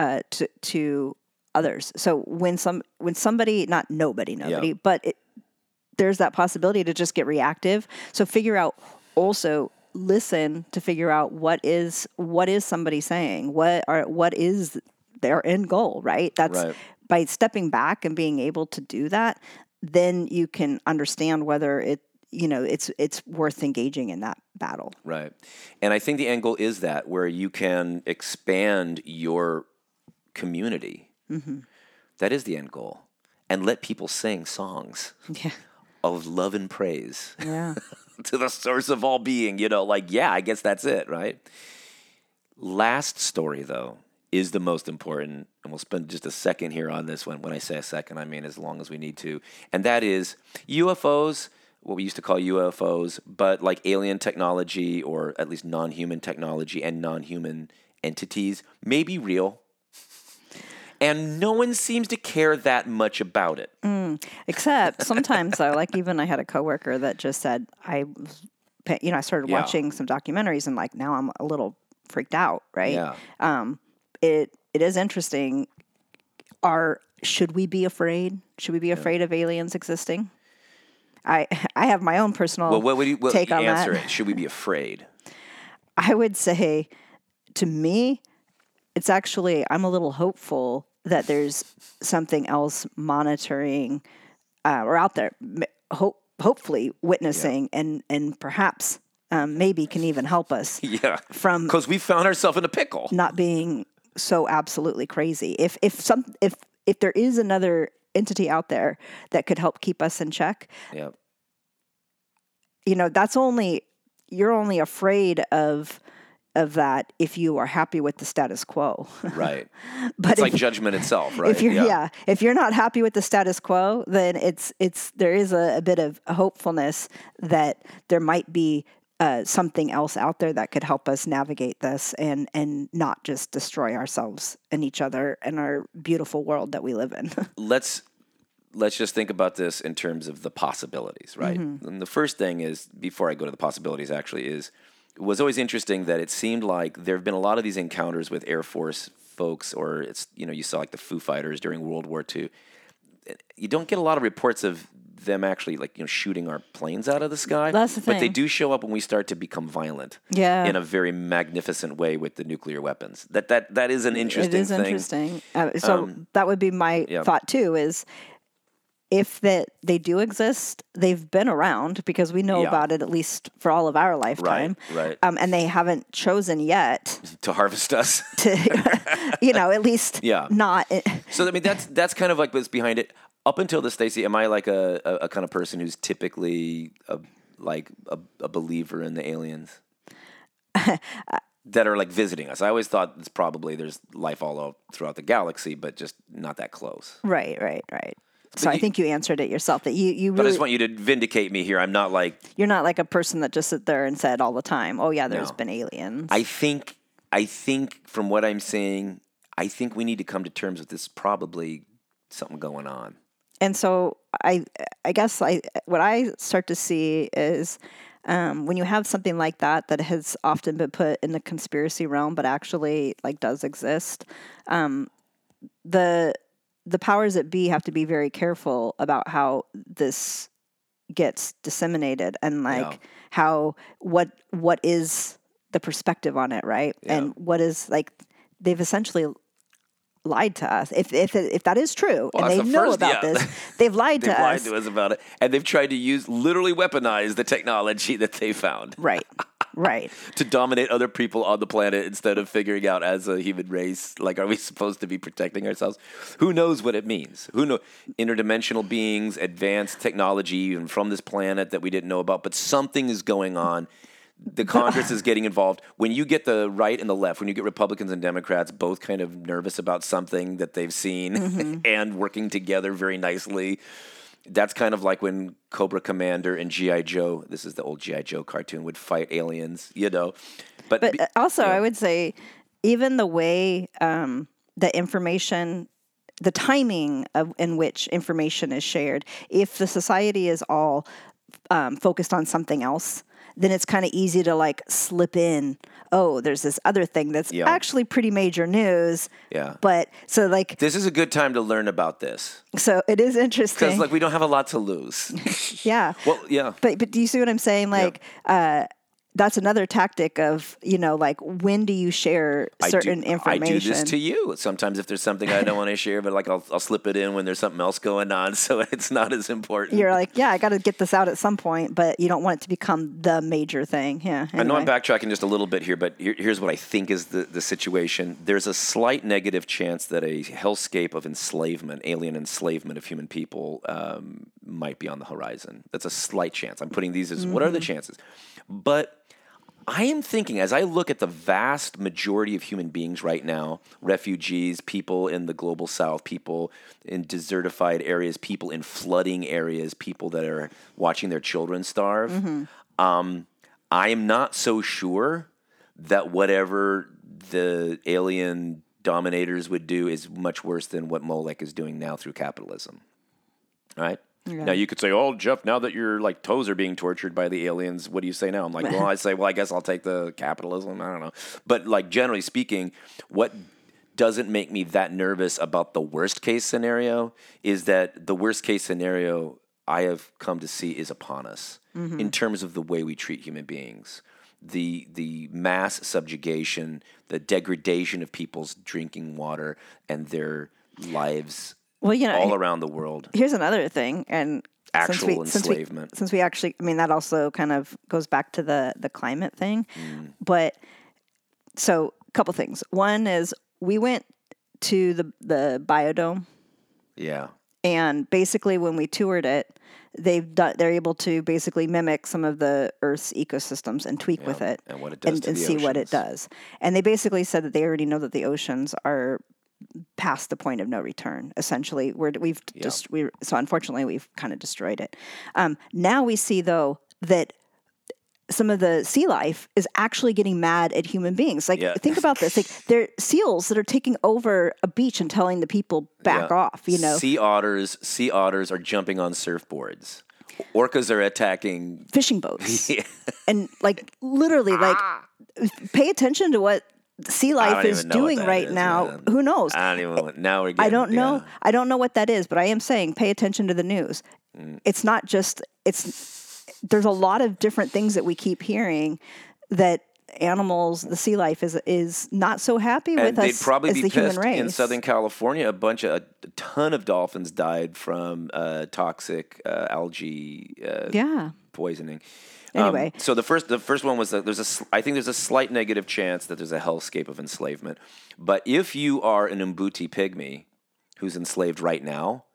to others. So when somebody, not nobody, but there's that possibility to just get reactive. So figure out also. Listen to figure out what is somebody saying, what is their end goal, right? That's by stepping back and being able to do that, then you can understand whether it's worth engaging in that battle. Right. And I think the end goal is that where you can expand your community. Mm-hmm. That is the end goal. And let people sing songs of love and praise. Yeah. To the source of all being, I guess that's it, right? Last story, though, is the most important, and we'll spend just a second here on this one. When I say a second, I mean as long as we need to, and that is UFOs, what we used to call UFOs, but like alien technology, or at least non-human technology and non-human entities may be real. And no one seems to care that much about it. Except sometimes, though, like even I had a coworker that just said, I started watching some documentaries and like now I'm a little freaked out, right? Yeah. It is interesting. Should we be afraid? Should we be afraid of aliens existing? I have my own personal take on that. It. Should we be afraid? I would say, to me, it's actually, I'm a little hopeful that there's something else monitoring or out there, hopefully witnessing and perhaps maybe can even help us. Yeah, from because we found ourselves in a pickle. Not being so absolutely crazy. If there is another entity out there that could help keep us in check, you're only afraid of that if you are happy with the status quo. Right. But it's like judgment itself, right? If you're not happy with the status quo, then there is a bit of hopefulness that there might be something else out there that could help us navigate this and not just destroy ourselves and each other and our beautiful world that we live in. Let's just think about this in terms of the possibilities, right? Mm-hmm. And the first thing is, before I go to the possibilities, actually, it was always interesting that it seemed like there have been a lot of these encounters with Air Force folks, or you saw like the Foo Fighters during World War II. You don't get a lot of reports of them actually shooting our planes out of the sky. That's the thing. But they do show up when we start to become violent. Yeah. In a very magnificent way with the nuclear weapons. That is an interesting thing. It is interesting. So that would be my thought too, is if they do exist, they've been around because we know about it at least for all of our lifetime. Right. And they haven't chosen yet to harvest us. To, at least not. So I mean, that's kind of like what's behind it. Up until this, Stacey, am I like a kind of person who's typically a believer in the aliens that are like visiting us? I always thought there's life all throughout the galaxy, but just not that close. Right. So I think you answered it yourself. That you really. But I just want you to vindicate me here. I'm not like. You're not like a person that just sit there and said all the time, "Oh yeah, there's been aliens." I think from what I'm saying, I think we need to come to terms with this. Probably something going on. And so I guess what I start to see is when you have something like that has often been put in the conspiracy realm, but actually does exist. The powers that be have to be very careful about how this gets disseminated and how what is the perspective on it, right? Yeah. And what is they've essentially lied to us. If that is true, and they know about this, they've lied to us. They've lied to us about it, and they've tried to literally weaponize the technology that they found. Right. To dominate other people on the planet instead of figuring out as a human race, are we supposed to be protecting ourselves? Who knows what it means? Who knows? Interdimensional beings, advanced technology, even from this planet that we didn't know about, but something is going on. The Congress is getting involved. When you get the right and the left, when you get Republicans and Democrats both kind of nervous about something that they've seen and working together very nicely, that's kind of like when Cobra Commander and G.I. Joe, this is the old G.I. Joe cartoon, would fight aliens, But also, I would say even the way the information, the timing in which information is shared, if the society is all focused on something else, then it's kind of easy to like slip in, oh, there's this other thing that's actually pretty major news. Yeah. But so like, This is a good time to learn about this. so it is interesting. Because, like, we don't have a lot to lose. Yeah. Well, yeah. But do you see what I'm saying? Like, that's another tactic of, like, when do you share certain information? I do this to you. Sometimes if there's something I don't want to share, but like I'll slip it in when there's something else going on, so it's not as important. You're like, yeah, I got to get this out at some point, but you don't want it to become the major thing. Yeah. Anyway. I know I'm backtracking just a little bit here, but here's what I think is the situation. There's a slight negative chance that a hellscape of enslavement, alien enslavement of human people, might be on the horizon. That's a slight chance. I'm putting these as what are the chances? But I am thinking, as I look at the vast majority of human beings right now, refugees, people in the global south, people in desertified areas, people in flooding areas, people that are watching their children starve, I am not so sure that whatever the alien dominators would do is much worse than what Molech is doing now through capitalism. All right? Yeah. Now, you could say, oh, Jeff, now that your like toes are being tortured by the aliens, what do you say now? I'm like, well, I say, well, I guess I'll take the capitalism. I don't know. But like generally speaking, what doesn't make me that nervous about the worst case scenario is that the worst case scenario I have come to see is upon us in terms of the way we treat human beings. The mass subjugation, the degradation of people's drinking water and their lives all around the world. Here's another thing, and actual enslavement. Since we actually, I mean, that also kind of goes back to the climate thing. But so a couple things. One is we went to the Biodome. Yeah. And basically when we toured it, they're able to basically mimic some of the Earth's ecosystems and tweak with it and what it does and see what it does. And they basically said that they already know that the oceans are past the point of no return. Essentially, so unfortunately we've kind of destroyed it. Now we see though that some of the sea life is actually getting mad at human beings. Like, think about this. Like, there are seals that are taking over a beach and telling the people back off, Sea otters are jumping on surfboards. Orcas are attacking fishing boats. And like literally like pay attention to what sea life is doing right now. Man. Who knows? I don't even know. Now we're getting, I don't know. I don't know what that is, but I am saying pay attention to the news. It's not just there's a lot of different things that we keep hearing that animals, the sea life is not so happy with us probably as be the human race. In Southern California, a ton of dolphins died from toxic algae poisoning. Anyway, so the first one was that I think there's a slight negative chance that there's a hellscape of enslavement. But if you are an Mbuti pygmy who's enslaved right now,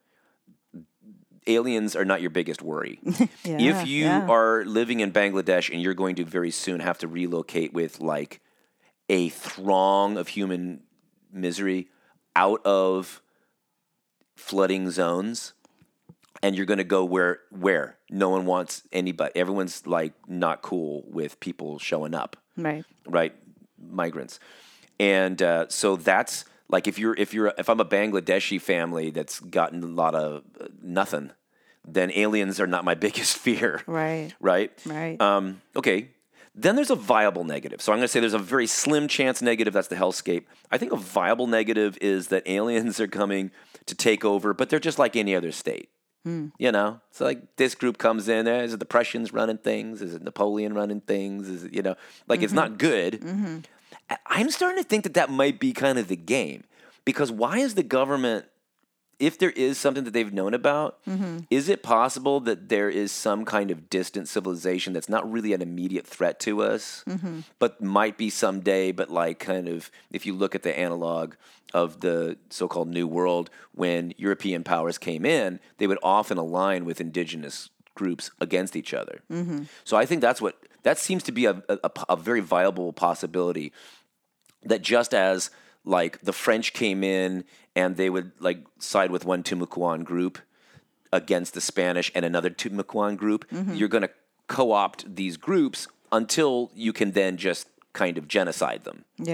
aliens are not your biggest worry. If you are living in Bangladesh and you're going to very soon have to relocate with like a throng of human misery out of flooding zones, and you're going to go where no one wants anybody. Everyone's like not cool with people showing up. Right. Migrants. And so that's like if I'm a Bangladeshi family that's gotten a lot of nothing, then aliens are not my biggest fear. Right. Okay. Then there's a viable negative. So I'm going to say there's a very slim chance negative. That's the hellscape. I think a viable negative is that aliens are coming to take over, but they're just like any other state. So like this group comes in. Is it the Prussians running things? Is it Napoleon running things? Is it, it's not good. I'm starting to think that might be kind of the game, because why is the government, if there is something that they've known about, is it possible that there is some kind of distant civilization that's not really an immediate threat to us, but might be someday, but like kind of, if you look at the analog of the so-called New World, when European powers came in, they would often align with indigenous groups against each other. So I think that seems to be a very viable possibility, that just as like the French came in and they would like side with one Timucuan group against the Spanish and another Timucuan group, you're going to co-opt these groups until you can then just kind of genocide them. Yeah.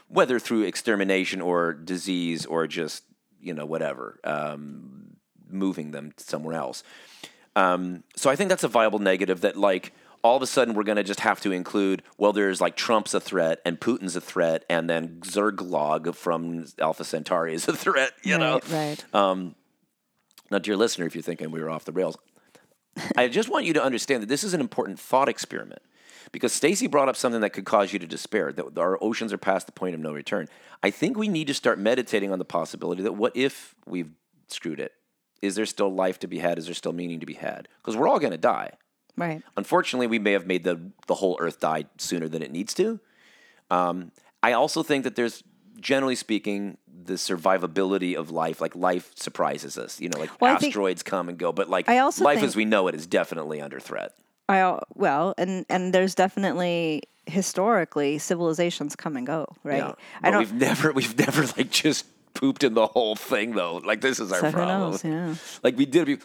whether through extermination or disease or just, whatever, moving them somewhere else. So I think that's a viable negative that, like, all of a sudden we're going to just have to include, well, there's like Trump's a threat and Putin's a threat and then Zerglog from Alpha Centauri is a threat, know? Right. Now, dear listener, if you're thinking we were off the rails, I just want you to understand that this is an important thought experiment because Stacy brought up something that could cause you to despair, that our oceans are past the point of no return. I think we need to start meditating on the possibility that what if we've screwed it? Is there still life to be had? Is there still meaning to be had? Because we're all going to die. Right. Unfortunately, we may have made the whole Earth die sooner than it needs to. I also think that there's, generally speaking, the survivability of life. Like, life surprises us. Asteroids come and go. But, like, life as we know it is definitely under threat. And there's definitely, historically, civilizations come and go, right? Yeah. But we've never, like, just pooped in the whole thing, though. Like, this is our problem. Who knows, yeah. Like, we did,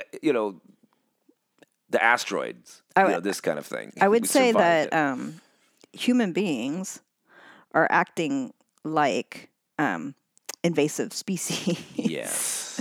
the asteroids, this kind of thing. I would say that human beings are acting like invasive species. Yes.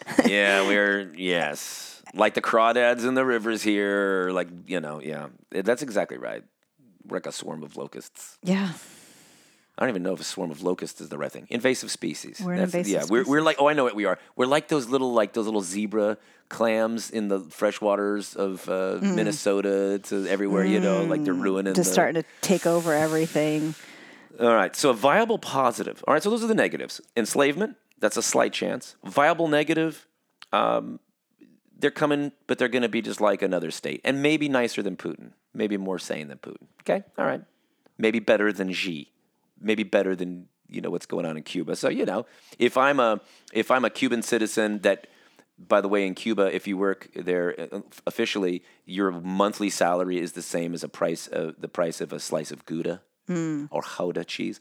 Yes. Like the crawdads in the rivers here, like, yeah. That's exactly right. We're like a swarm of locusts. Yeah. I don't even know if a swarm of locusts is the right thing. Invasive species. We're an invasive species. We're like, I know what we are. We're like those little zebra clams in the freshwaters of Minnesota to everywhere, like they're ruining. Just starting to take over everything. All right, so a viable positive. All right, so those are the negatives. Enslavement, that's a slight chance. Viable negative, they're coming, but they're going to be just like another state. And maybe nicer than Putin. Maybe more sane than Putin. Okay, all right. Maybe better than Xi. Maybe better than what's going on in Cuba. So if I'm a Cuban citizen, that, by the way, in Cuba, if you work there officially, your monthly salary is the same as the price of a slice of Gouda or Gouda cheese.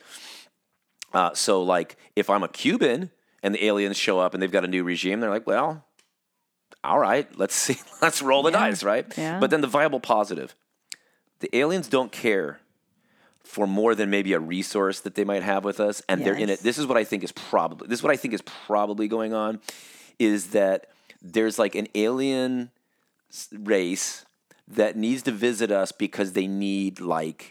So like if I'm a Cuban and the aliens show up and they've got a new regime, they're like, well, all right, let's roll the dice, right? Yeah. But then the viable positive, the aliens don't care for more than maybe a resource that they might have with us, and they're in it. This is what I think is probably going on, is that there's like an alien race that needs to visit us because they need like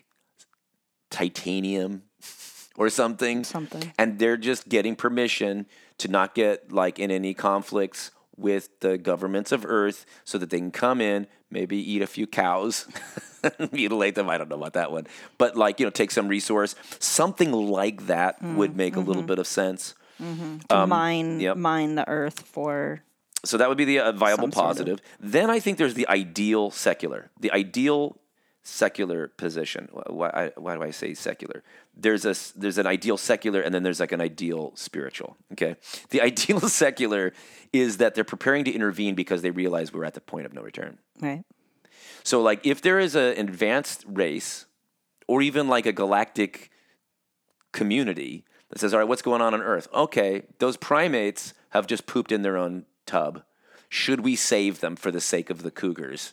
titanium or something, and they're just getting permission to not get like in any conflicts with the governments of Earth so that they can come in, maybe eat a few cows, mutilate them. I don't know about that one. But like, take some resource. Something like that would make a little bit of sense. To mine the Earth for... So that would be the viable positive. Then I think there's the ideal secular. The ideal secular position. Why do I say secular? There's an ideal secular, and then there's like an ideal spiritual. Okay, the ideal secular is that they're preparing to intervene because they realize we're at the point of no return. Right. So, like, if there is an advanced race, or even like a galactic community that says, "All right, what's going on Earth? Okay, those primates have just pooped in their own tub. Should we save them for the sake of the cougars?"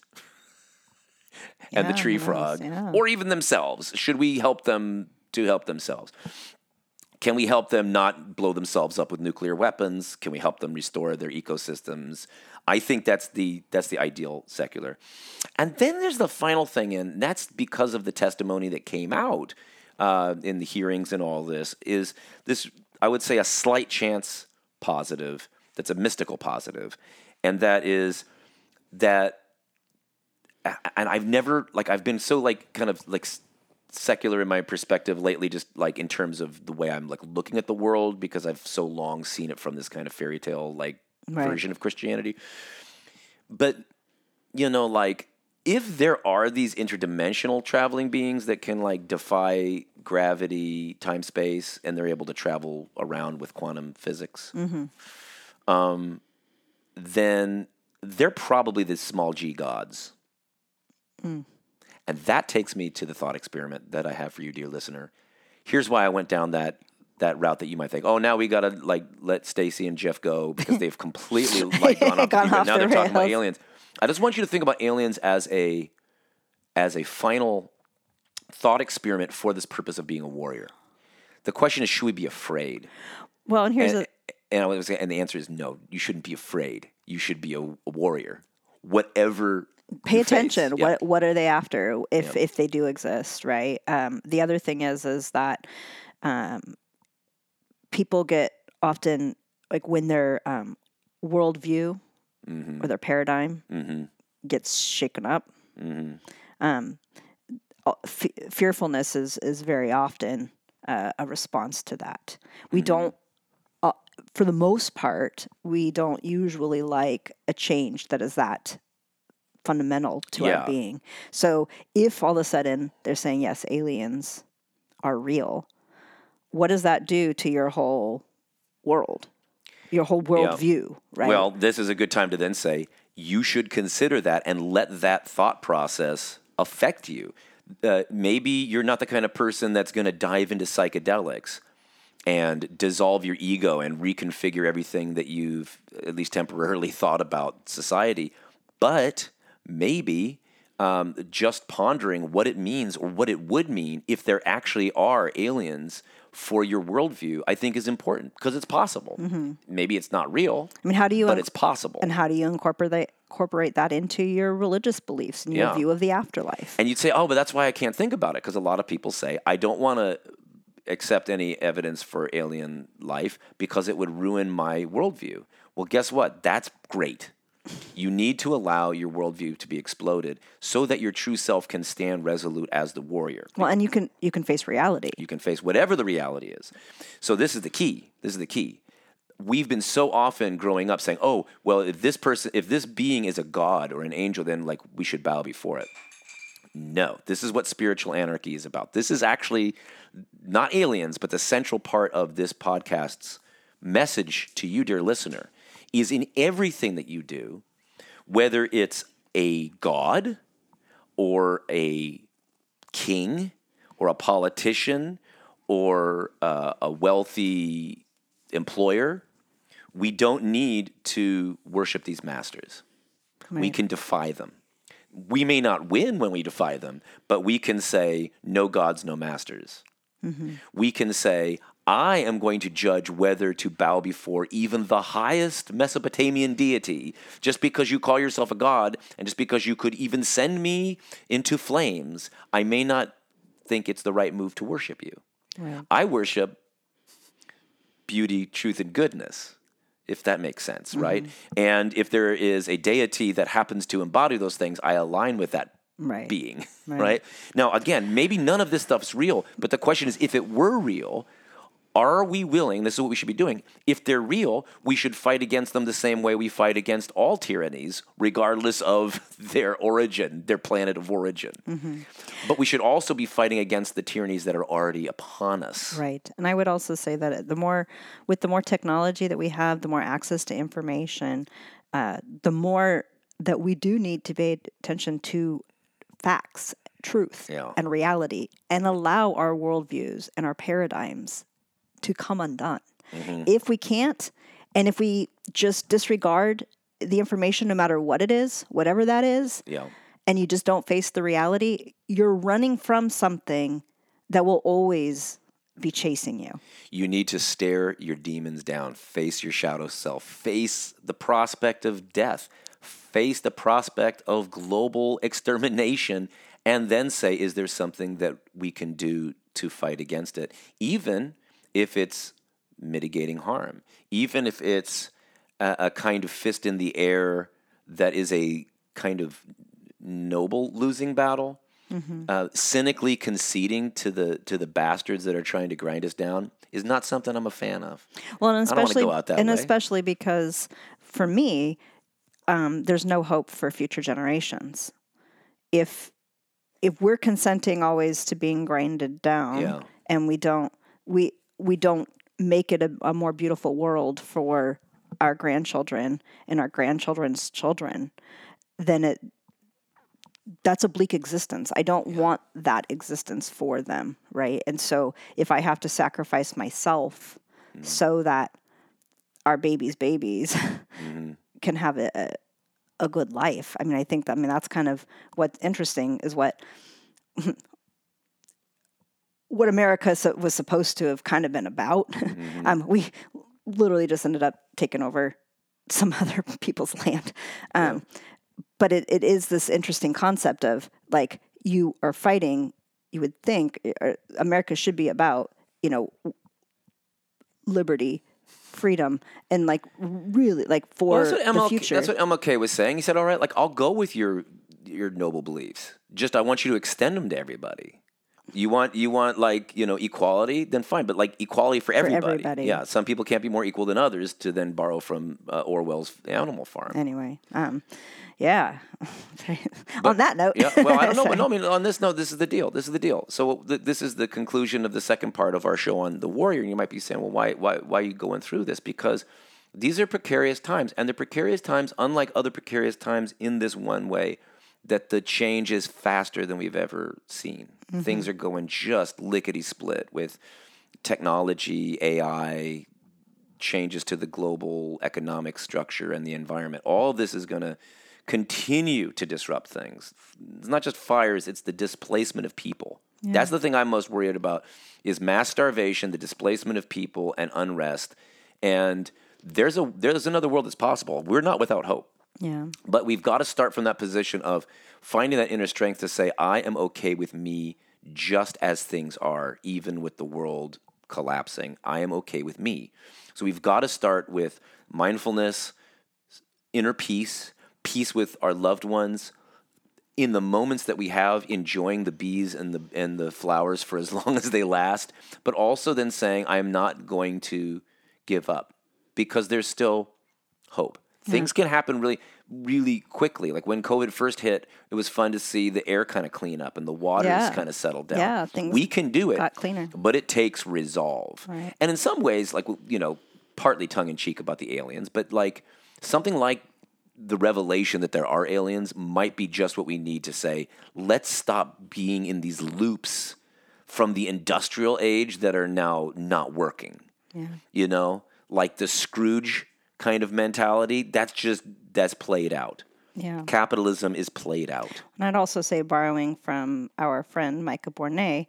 And the tree frog, or even themselves? Should we help them to help themselves? Can we help them not blow themselves up with nuclear weapons? Can we help them restore their ecosystems? I think that's the ideal secular. And then there's the final thing, and that's because of the testimony that came out in the hearings and all this, is this, I would say, a slight chance positive, that's a mystical positive, and that is that, and I've been so like kind of like secular in my perspective lately, just like in terms of the way I'm like looking at the world, because I've so long seen it from this kind of fairy tale like version of Christianity. But like if there are these interdimensional traveling beings that can like defy gravity, time, space, and they're able to travel around with quantum physics, then they're probably the small g gods. And that takes me to the thought experiment that I have for you, dear listener. Here's why I went down that route that you might think, oh, now we got to like let Stacy and Jeff go because they've completely like gone off the deep end. Now they're talking about aliens. I just want you to think about aliens as a final thought experiment for this purpose of being a warrior. The question is, should we be afraid? Well, and here's And the answer is no. You shouldn't be afraid. You should be a warrior. Whatever. pay you face. attention. Yeah. What are they after if they do exist, right? The other thing is that people get often, like, when their worldview or their paradigm gets shaken up. Fearfulness is very often a response to that. We don't, for the most part, we don't usually like a change that is that fundamental to our being. So if all of a sudden they're saying, yes, aliens are real, what does that do to your whole world, your whole worldview, right? Well, this is a good time to then say, you should consider that and let that thought process affect you. Maybe you're not the kind of person that's going to dive into psychedelics and dissolve your ego and reconfigure everything that you've at least temporarily thought about society. But maybe just pondering what it means or what it would mean if there actually are aliens for your worldview, I think is important because it's possible. Maybe it's not real. I mean, how do you? But it's possible. And how do you incorporate that into your religious beliefs and your view of the afterlife? And you'd say, oh, but that's why I can't think about it, because a lot of people say, I don't want to accept any evidence for alien life because it would ruin my worldview. Well, guess what? That's great. You need to allow your worldview to be exploded so that your true self can stand resolute as the warrior. Well, and you can face reality. You can face whatever the reality is. So this is the key. This is the key. We've been so often growing up saying, oh, well, if this being is a god or an angel, then like we should bow before it. No, this is what spiritual anarchy is about. This is actually not aliens, but the central part of this podcast's message to you, dear listener, is in everything that you do, whether it's a god or a king or a politician or a wealthy employer, we don't need to worship these masters. Right. We can defy them. We may not win when we defy them, but we can say, no gods, no masters. We can say, I am going to judge whether to bow before even the highest Mesopotamian deity, just because you call yourself a god, and just because you could even send me into flames, I may not think it's the right move to worship you. Right. I worship beauty, truth, and goodness, if that makes sense, right? And if there is a deity that happens to embody those things, I align with that being, right? Now, again, maybe none of this stuff's real, but the question is, if it were real, are we willing, this is what we should be doing, if they're real, we should fight against them the same way we fight against all tyrannies, regardless of their origin, their planet of origin. But we should also be fighting against the tyrannies that are already upon us. Right. And I would also say that with the more technology that we have, the more access to information, the more that we do need to pay attention to facts, truth, and reality, and allow our worldviews and our paradigms to come undone. If we can't, and if we just disregard the information, no matter what it is, whatever that is, and you just don't face the reality, you're running from something that will always be chasing you. You need to stare your demons down, face your shadow self, face the prospect of death, face the prospect of global extermination, and then say, is there something that we can do to fight against it? Even if it's mitigating harm, even if it's a kind of fist in the air that is a kind of noble losing battle, cynically conceding to the bastards that are trying to grind us down is not something I'm a fan of. Well, and especially, I don't want to go out that way. Especially because for me, there's no hope for future generations. If we're consenting always to being grinded down, and we don't make it a more beautiful world for our grandchildren and our grandchildren's children, then that's a bleak existence. I don't want that existence for them, right? And so if I have to sacrifice myself so that our babies' can have a good life, I mean, that's kind of what's interesting is what what America was supposed to have kind of been about. We literally just ended up taking over some other people's land. But it is this interesting concept of like, you are fighting, you would think America should be about, liberty, freedom, and like really like for the future. That's what MLK was saying. He said, all right, like I'll go with your noble beliefs. Just I want you to extend them to everybody. You want like, equality, then fine. But like equality for everybody. Yeah. Some people can't be more equal than others, to then borrow from Orwell's Animal Farm. Anyway. Yeah. On that note. Yeah. Well, I don't know. But no, I mean, on this note, this is the deal. So this is the conclusion of the second part of our show on the warrior. And you might be saying, well, why are you going through this? Because these are precarious times. And they're precarious times, unlike other precarious times, in this one way, that the change is faster than we've ever seen. Mm-hmm. Things are going just lickety-split with technology, AI, changes to the global economic structure and the environment. All of this is going to continue to disrupt things. It's not just fires, it's the displacement of people. Yeah. That's the thing I'm most worried about, is mass starvation, the displacement of people, and unrest. And there's another world that's possible. We're not without hope. Yeah. But we've got to start from that position of finding that inner strength to say, I am okay with me just as things are, even with the world collapsing. I am okay with me. So we've got to start with mindfulness, inner peace, peace with our loved ones, in the moments that we have, enjoying the bees and the flowers for as long as they last, but also then saying, I am not going to give up, because there's still hope. Things can happen really, really quickly. Like when COVID first hit, it was fun to see the air kind of clean up and the waters kind of settle down. Yeah, things we can do it, got cleaner. But it takes resolve. Right. And in some ways, like, partly tongue-in-cheek about the aliens, but like something like the revelation that there are aliens might be just what we need to say, let's stop being in these loops from the industrial age that are now not working. Yeah. Like the Scrooge kind of mentality, that's played out. Yeah. Capitalism is played out. And I'd also say, borrowing from our friend Micah Bournet,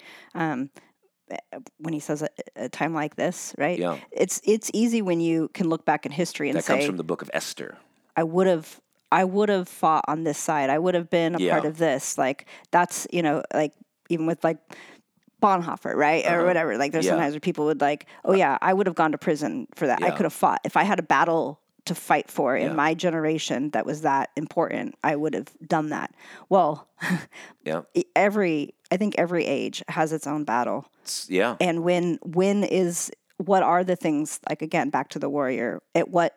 when he says a time like this, right? Yeah. It's easy when you can look back in history and say, that comes from the book of Esther. I would have fought on this side. I would have been a part of this. Like that's, like even with like Bonhoeffer, right? Or whatever. Like there's sometimes where people would like, oh yeah, I would have gone to prison for that. I could have fought. If I had a battle to fight for in my generation that was that important, I would have done that. Well, I think every age has its own battle. Yeah. And what are the things, like again, back to the warrior, what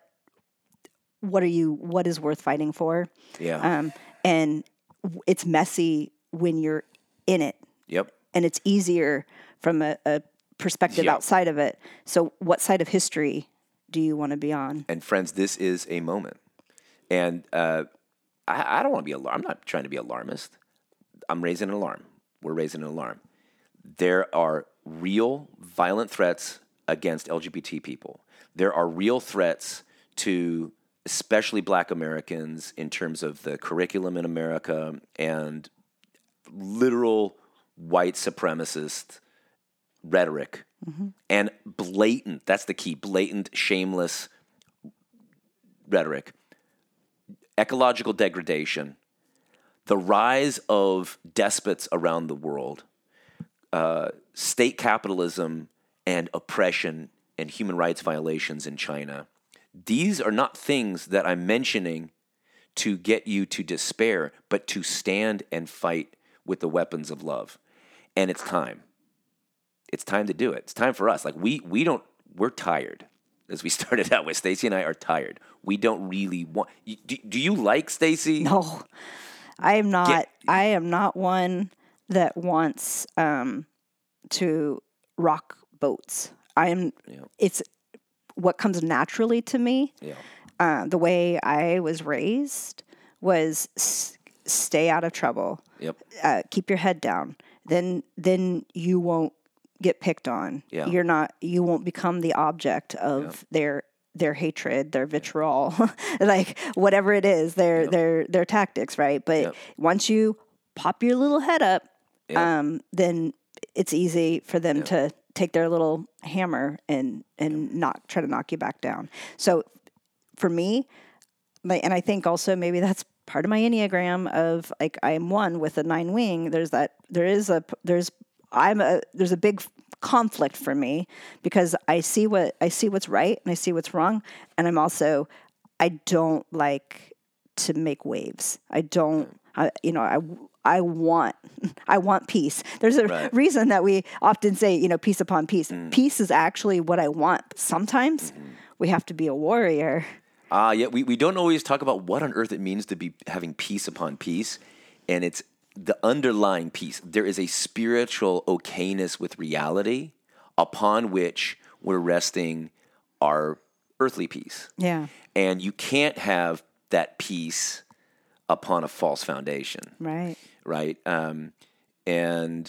is worth fighting for? Yeah. And it's messy when you're in it. Yep. And it's easier from a perspective outside of it. So what side of history do you want to be on? And friends, this is a moment. And I don't want to be I'm not trying to be alarmist. I'm raising an alarm. We're raising an alarm. There are real violent threats against LGBT people. There are real threats to especially Black Americans in terms of the curriculum in America and literal white supremacist rhetoric and blatant, that's the key, blatant, shameless rhetoric, ecological degradation, the rise of despots around the world, state capitalism and oppression and human rights violations in China. These are not things that I'm mentioning to get you to despair, but to stand and fight with the weapons of love. And it's time. It's time to do it. It's time for us. Like we're tired. As we started out with, Stacey and I are tired. We don't really want. Do you like Stacey? No, I am not. I am not one that wants to rock boats. I am. Yeah. It's what comes naturally to me. Yeah. The way I was raised was stay out of trouble. Yep. Keep your head down. Then you won't get picked on. Yeah. You won't become the object of their hatred, their vitriol, like whatever it is, their tactics, right? But once you pop your little head up then it's easy for them to take their little hammer and try to knock you back down. So for me, and I think also maybe that's part of my Enneagram of like I am one with a 9 wing. There's a big conflict for me because I see what's right and I see what's wrong, and I don't like to make waves. I want peace. There's a reason that we often say, peace upon peace. Peace is actually what I want. Sometimes we have to be a warrior. Yeah, we don't always talk about what on earth it means to be having peace upon peace, and it's the underlying peace. There is a spiritual okayness with reality upon which we're resting our earthly peace. Yeah. And you can't have that peace upon a false foundation. Right. Right. And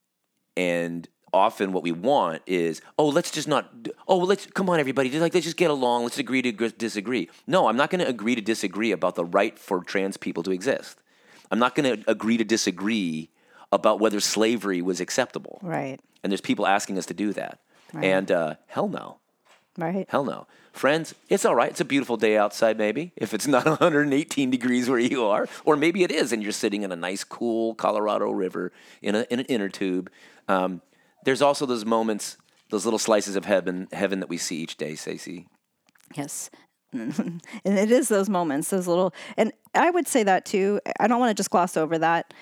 often what we want is, let's come on, everybody. Let's just get along. Let's agree to disagree. No, I'm not going to agree to disagree about the right for trans people to exist. I'm not going to agree to disagree about whether slavery was acceptable. Right. And there's people asking us to do that. Right. And hell no. Right. Hell no. Friends, it's all right. It's a beautiful day outside, maybe, if it's not 118 degrees where you are. Or maybe it is, and you're sitting in a nice, cool Colorado River in an inner tube. There's also those moments, those little slices of heaven that we see each day, Stacey. Yes. And it is those moments, those little, and I would say that too. I don't want to just gloss over that.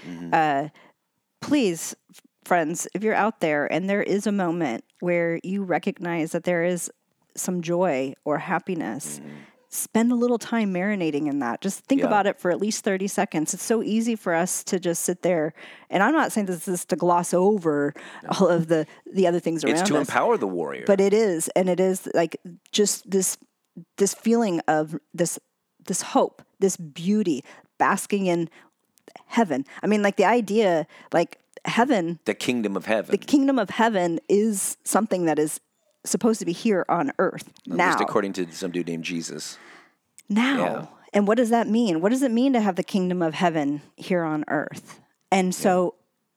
Please, friends, if you're out there and there is a moment where you recognize that there is some joy or happiness, spend a little time marinating in that. Just think about it for at least 30 seconds. It's so easy for us to just sit there. And I'm not saying this is to gloss over all of the other things around us. It's to empower the warrior. But it is. And it is like just this feeling of this hope, this beauty, basking in heaven. I mean, like the idea, like heaven. The kingdom of heaven. The kingdom of heaven is something that is supposed to be here on earth now. Just according to some dude named Jesus. Now. Yeah. And what does that mean? What does it mean to have the kingdom of heaven here on earth? And so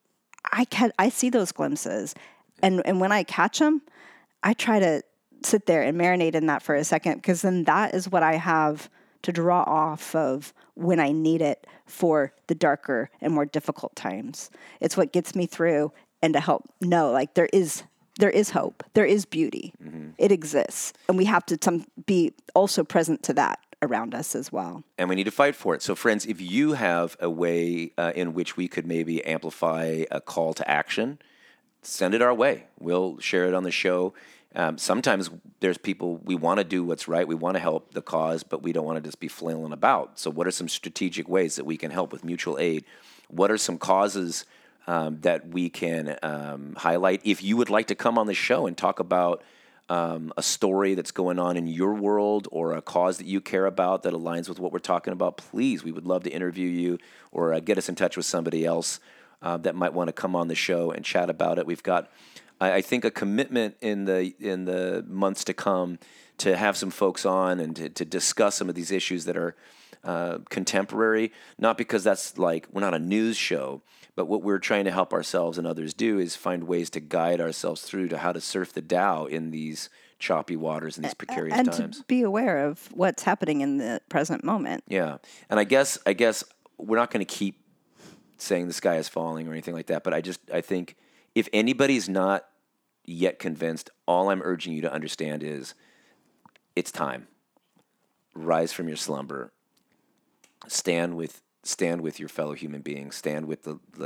I see those glimpses. And when I catch them, I try to sit there and marinate in that for a second, because then that is what I have to draw off of when I need it for the darker and more difficult times. It's what gets me through, and to help know like there is hope, there is beauty, it exists, and we have to be also present to that around us as well. And we need to fight for it. So friends, if you have a way in which we could maybe amplify a call to action, send it our way. We'll share it on the show. Sometimes there's people, we want to do what's right, we want to help the cause, but we don't want to just be flailing about. So what are some strategic ways that we can help with mutual aid? What are some causes that we can highlight? If you would like to come on the show and talk about a story that's going on in your world, or a cause that you care about that aligns with what we're talking about, please, we would love to interview you, or get us in touch with somebody else that might want to come on the show and chat about it. We've got, I think, a commitment in the months to come to have some folks on and to discuss some of these issues that are contemporary, not because that's like, we're not a news show, but what we're trying to help ourselves and others do is find ways to guide ourselves through to how to surf the Dow in these choppy waters and these precarious times. And to be aware of what's happening in the present moment. Yeah. And I guess we're not going to keep saying the sky is falling or anything like that, but I think if anybody's not yet convinced, all I'm urging you to understand is it's time. Rise from your slumber. Stand with your fellow human beings. Stand with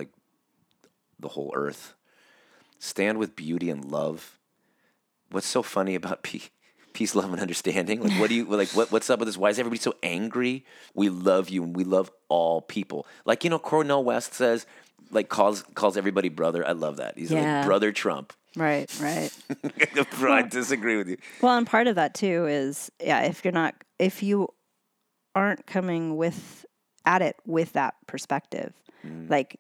the whole earth. Stand with beauty and love. What's so funny about peace, love, and understanding? Like, what do you like? What's up with this? Why is everybody so angry? We love you, and we love all people. Like, Cornel West says, like, calls everybody brother. I love that. He's like Brother Trump. Right. I disagree with you. Well, and part of that too is, if you aren't coming at it with that perspective, like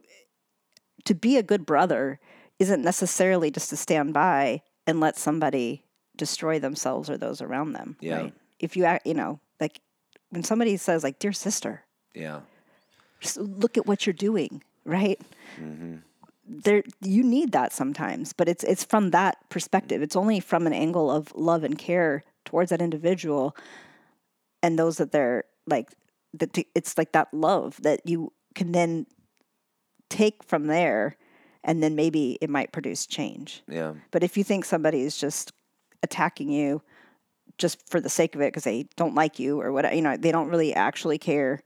to be a good brother isn't necessarily just to stand by and let somebody destroy themselves or those around them. Yeah. Right? If you act, like when somebody says like, dear sister, yeah, just look at what you're doing. Right. you need that sometimes, but it's from that perspective. It's only from an angle of love and care towards that individual and those that they're like, that it's like that love that you can then take from there, and then maybe it might produce change. Yeah. But if you think somebody is just attacking you just for the sake of it because they don't like you or whatever, they don't really actually care.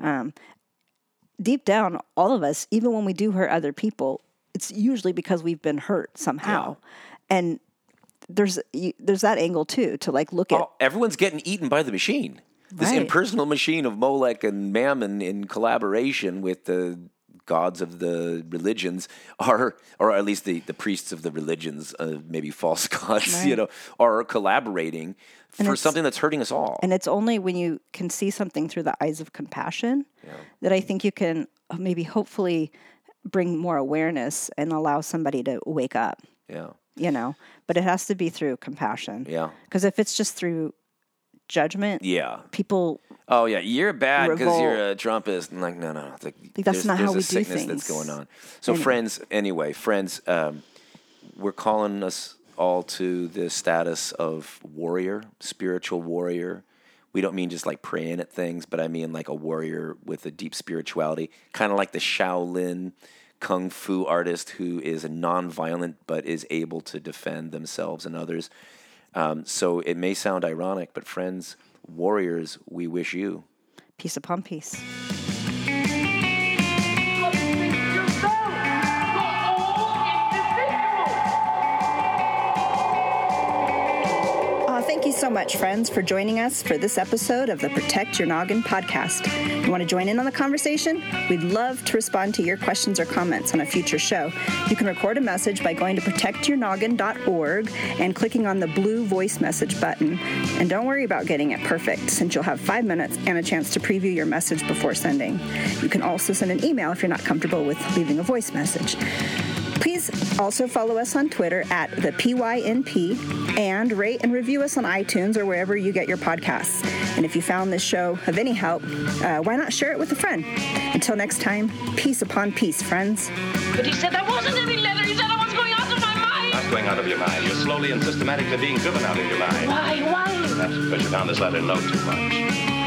Deep down, all of us, even when we do hurt other people, it's usually because we've been hurt somehow. Yeah. And there's that angle too, to like look at. Everyone's getting eaten by the machine. This impersonal machine of Molech and Mammon in collaboration with the gods of the religions or at least the priests of the religions, maybe false gods, are collaborating for something that's hurting us all. And it's only when you can see something through the eyes of compassion that I think you can maybe hopefully bring more awareness and allow somebody to wake up. Yeah. But it has to be through compassion. Yeah. Because if it's just through judgment, people you're bad because you're a Trumpist. And like, no. That's not how we do things. There's a sickness that's going on. So friends, we're calling us all to the status of warrior, spiritual warrior. We don't mean just like praying at things, but I mean like a warrior with a deep spirituality, kind of like the Shaolin Kung Fu artist who is non-violent but is able to defend themselves and others. So it may sound ironic, but friends, warriors, we wish you peace upon peace. Thank you so much, friends, for joining us for this episode of the Protect Your Noggin podcast. You want to join in on the conversation? We'd love to respond to your questions or comments on a future show. You can record a message by going to protectyournoggin.org and clicking on the blue voice message button. And don't worry about getting it perfect, since you'll have 5 minutes and a chance to preview your message before sending. You can also send an email if you're not comfortable with leaving a voice message. Please also follow us on Twitter at the PYNP and rate and review us on iTunes or wherever you get your podcasts. And if you found this show of any help, why not share it with a friend? Until next time, peace upon peace, friends. But he said there wasn't any letter. He said I was going out of my mind. Not going out of your mind. You're slowly and systematically being driven out of your mind. Why? That's because you found this letter note too much.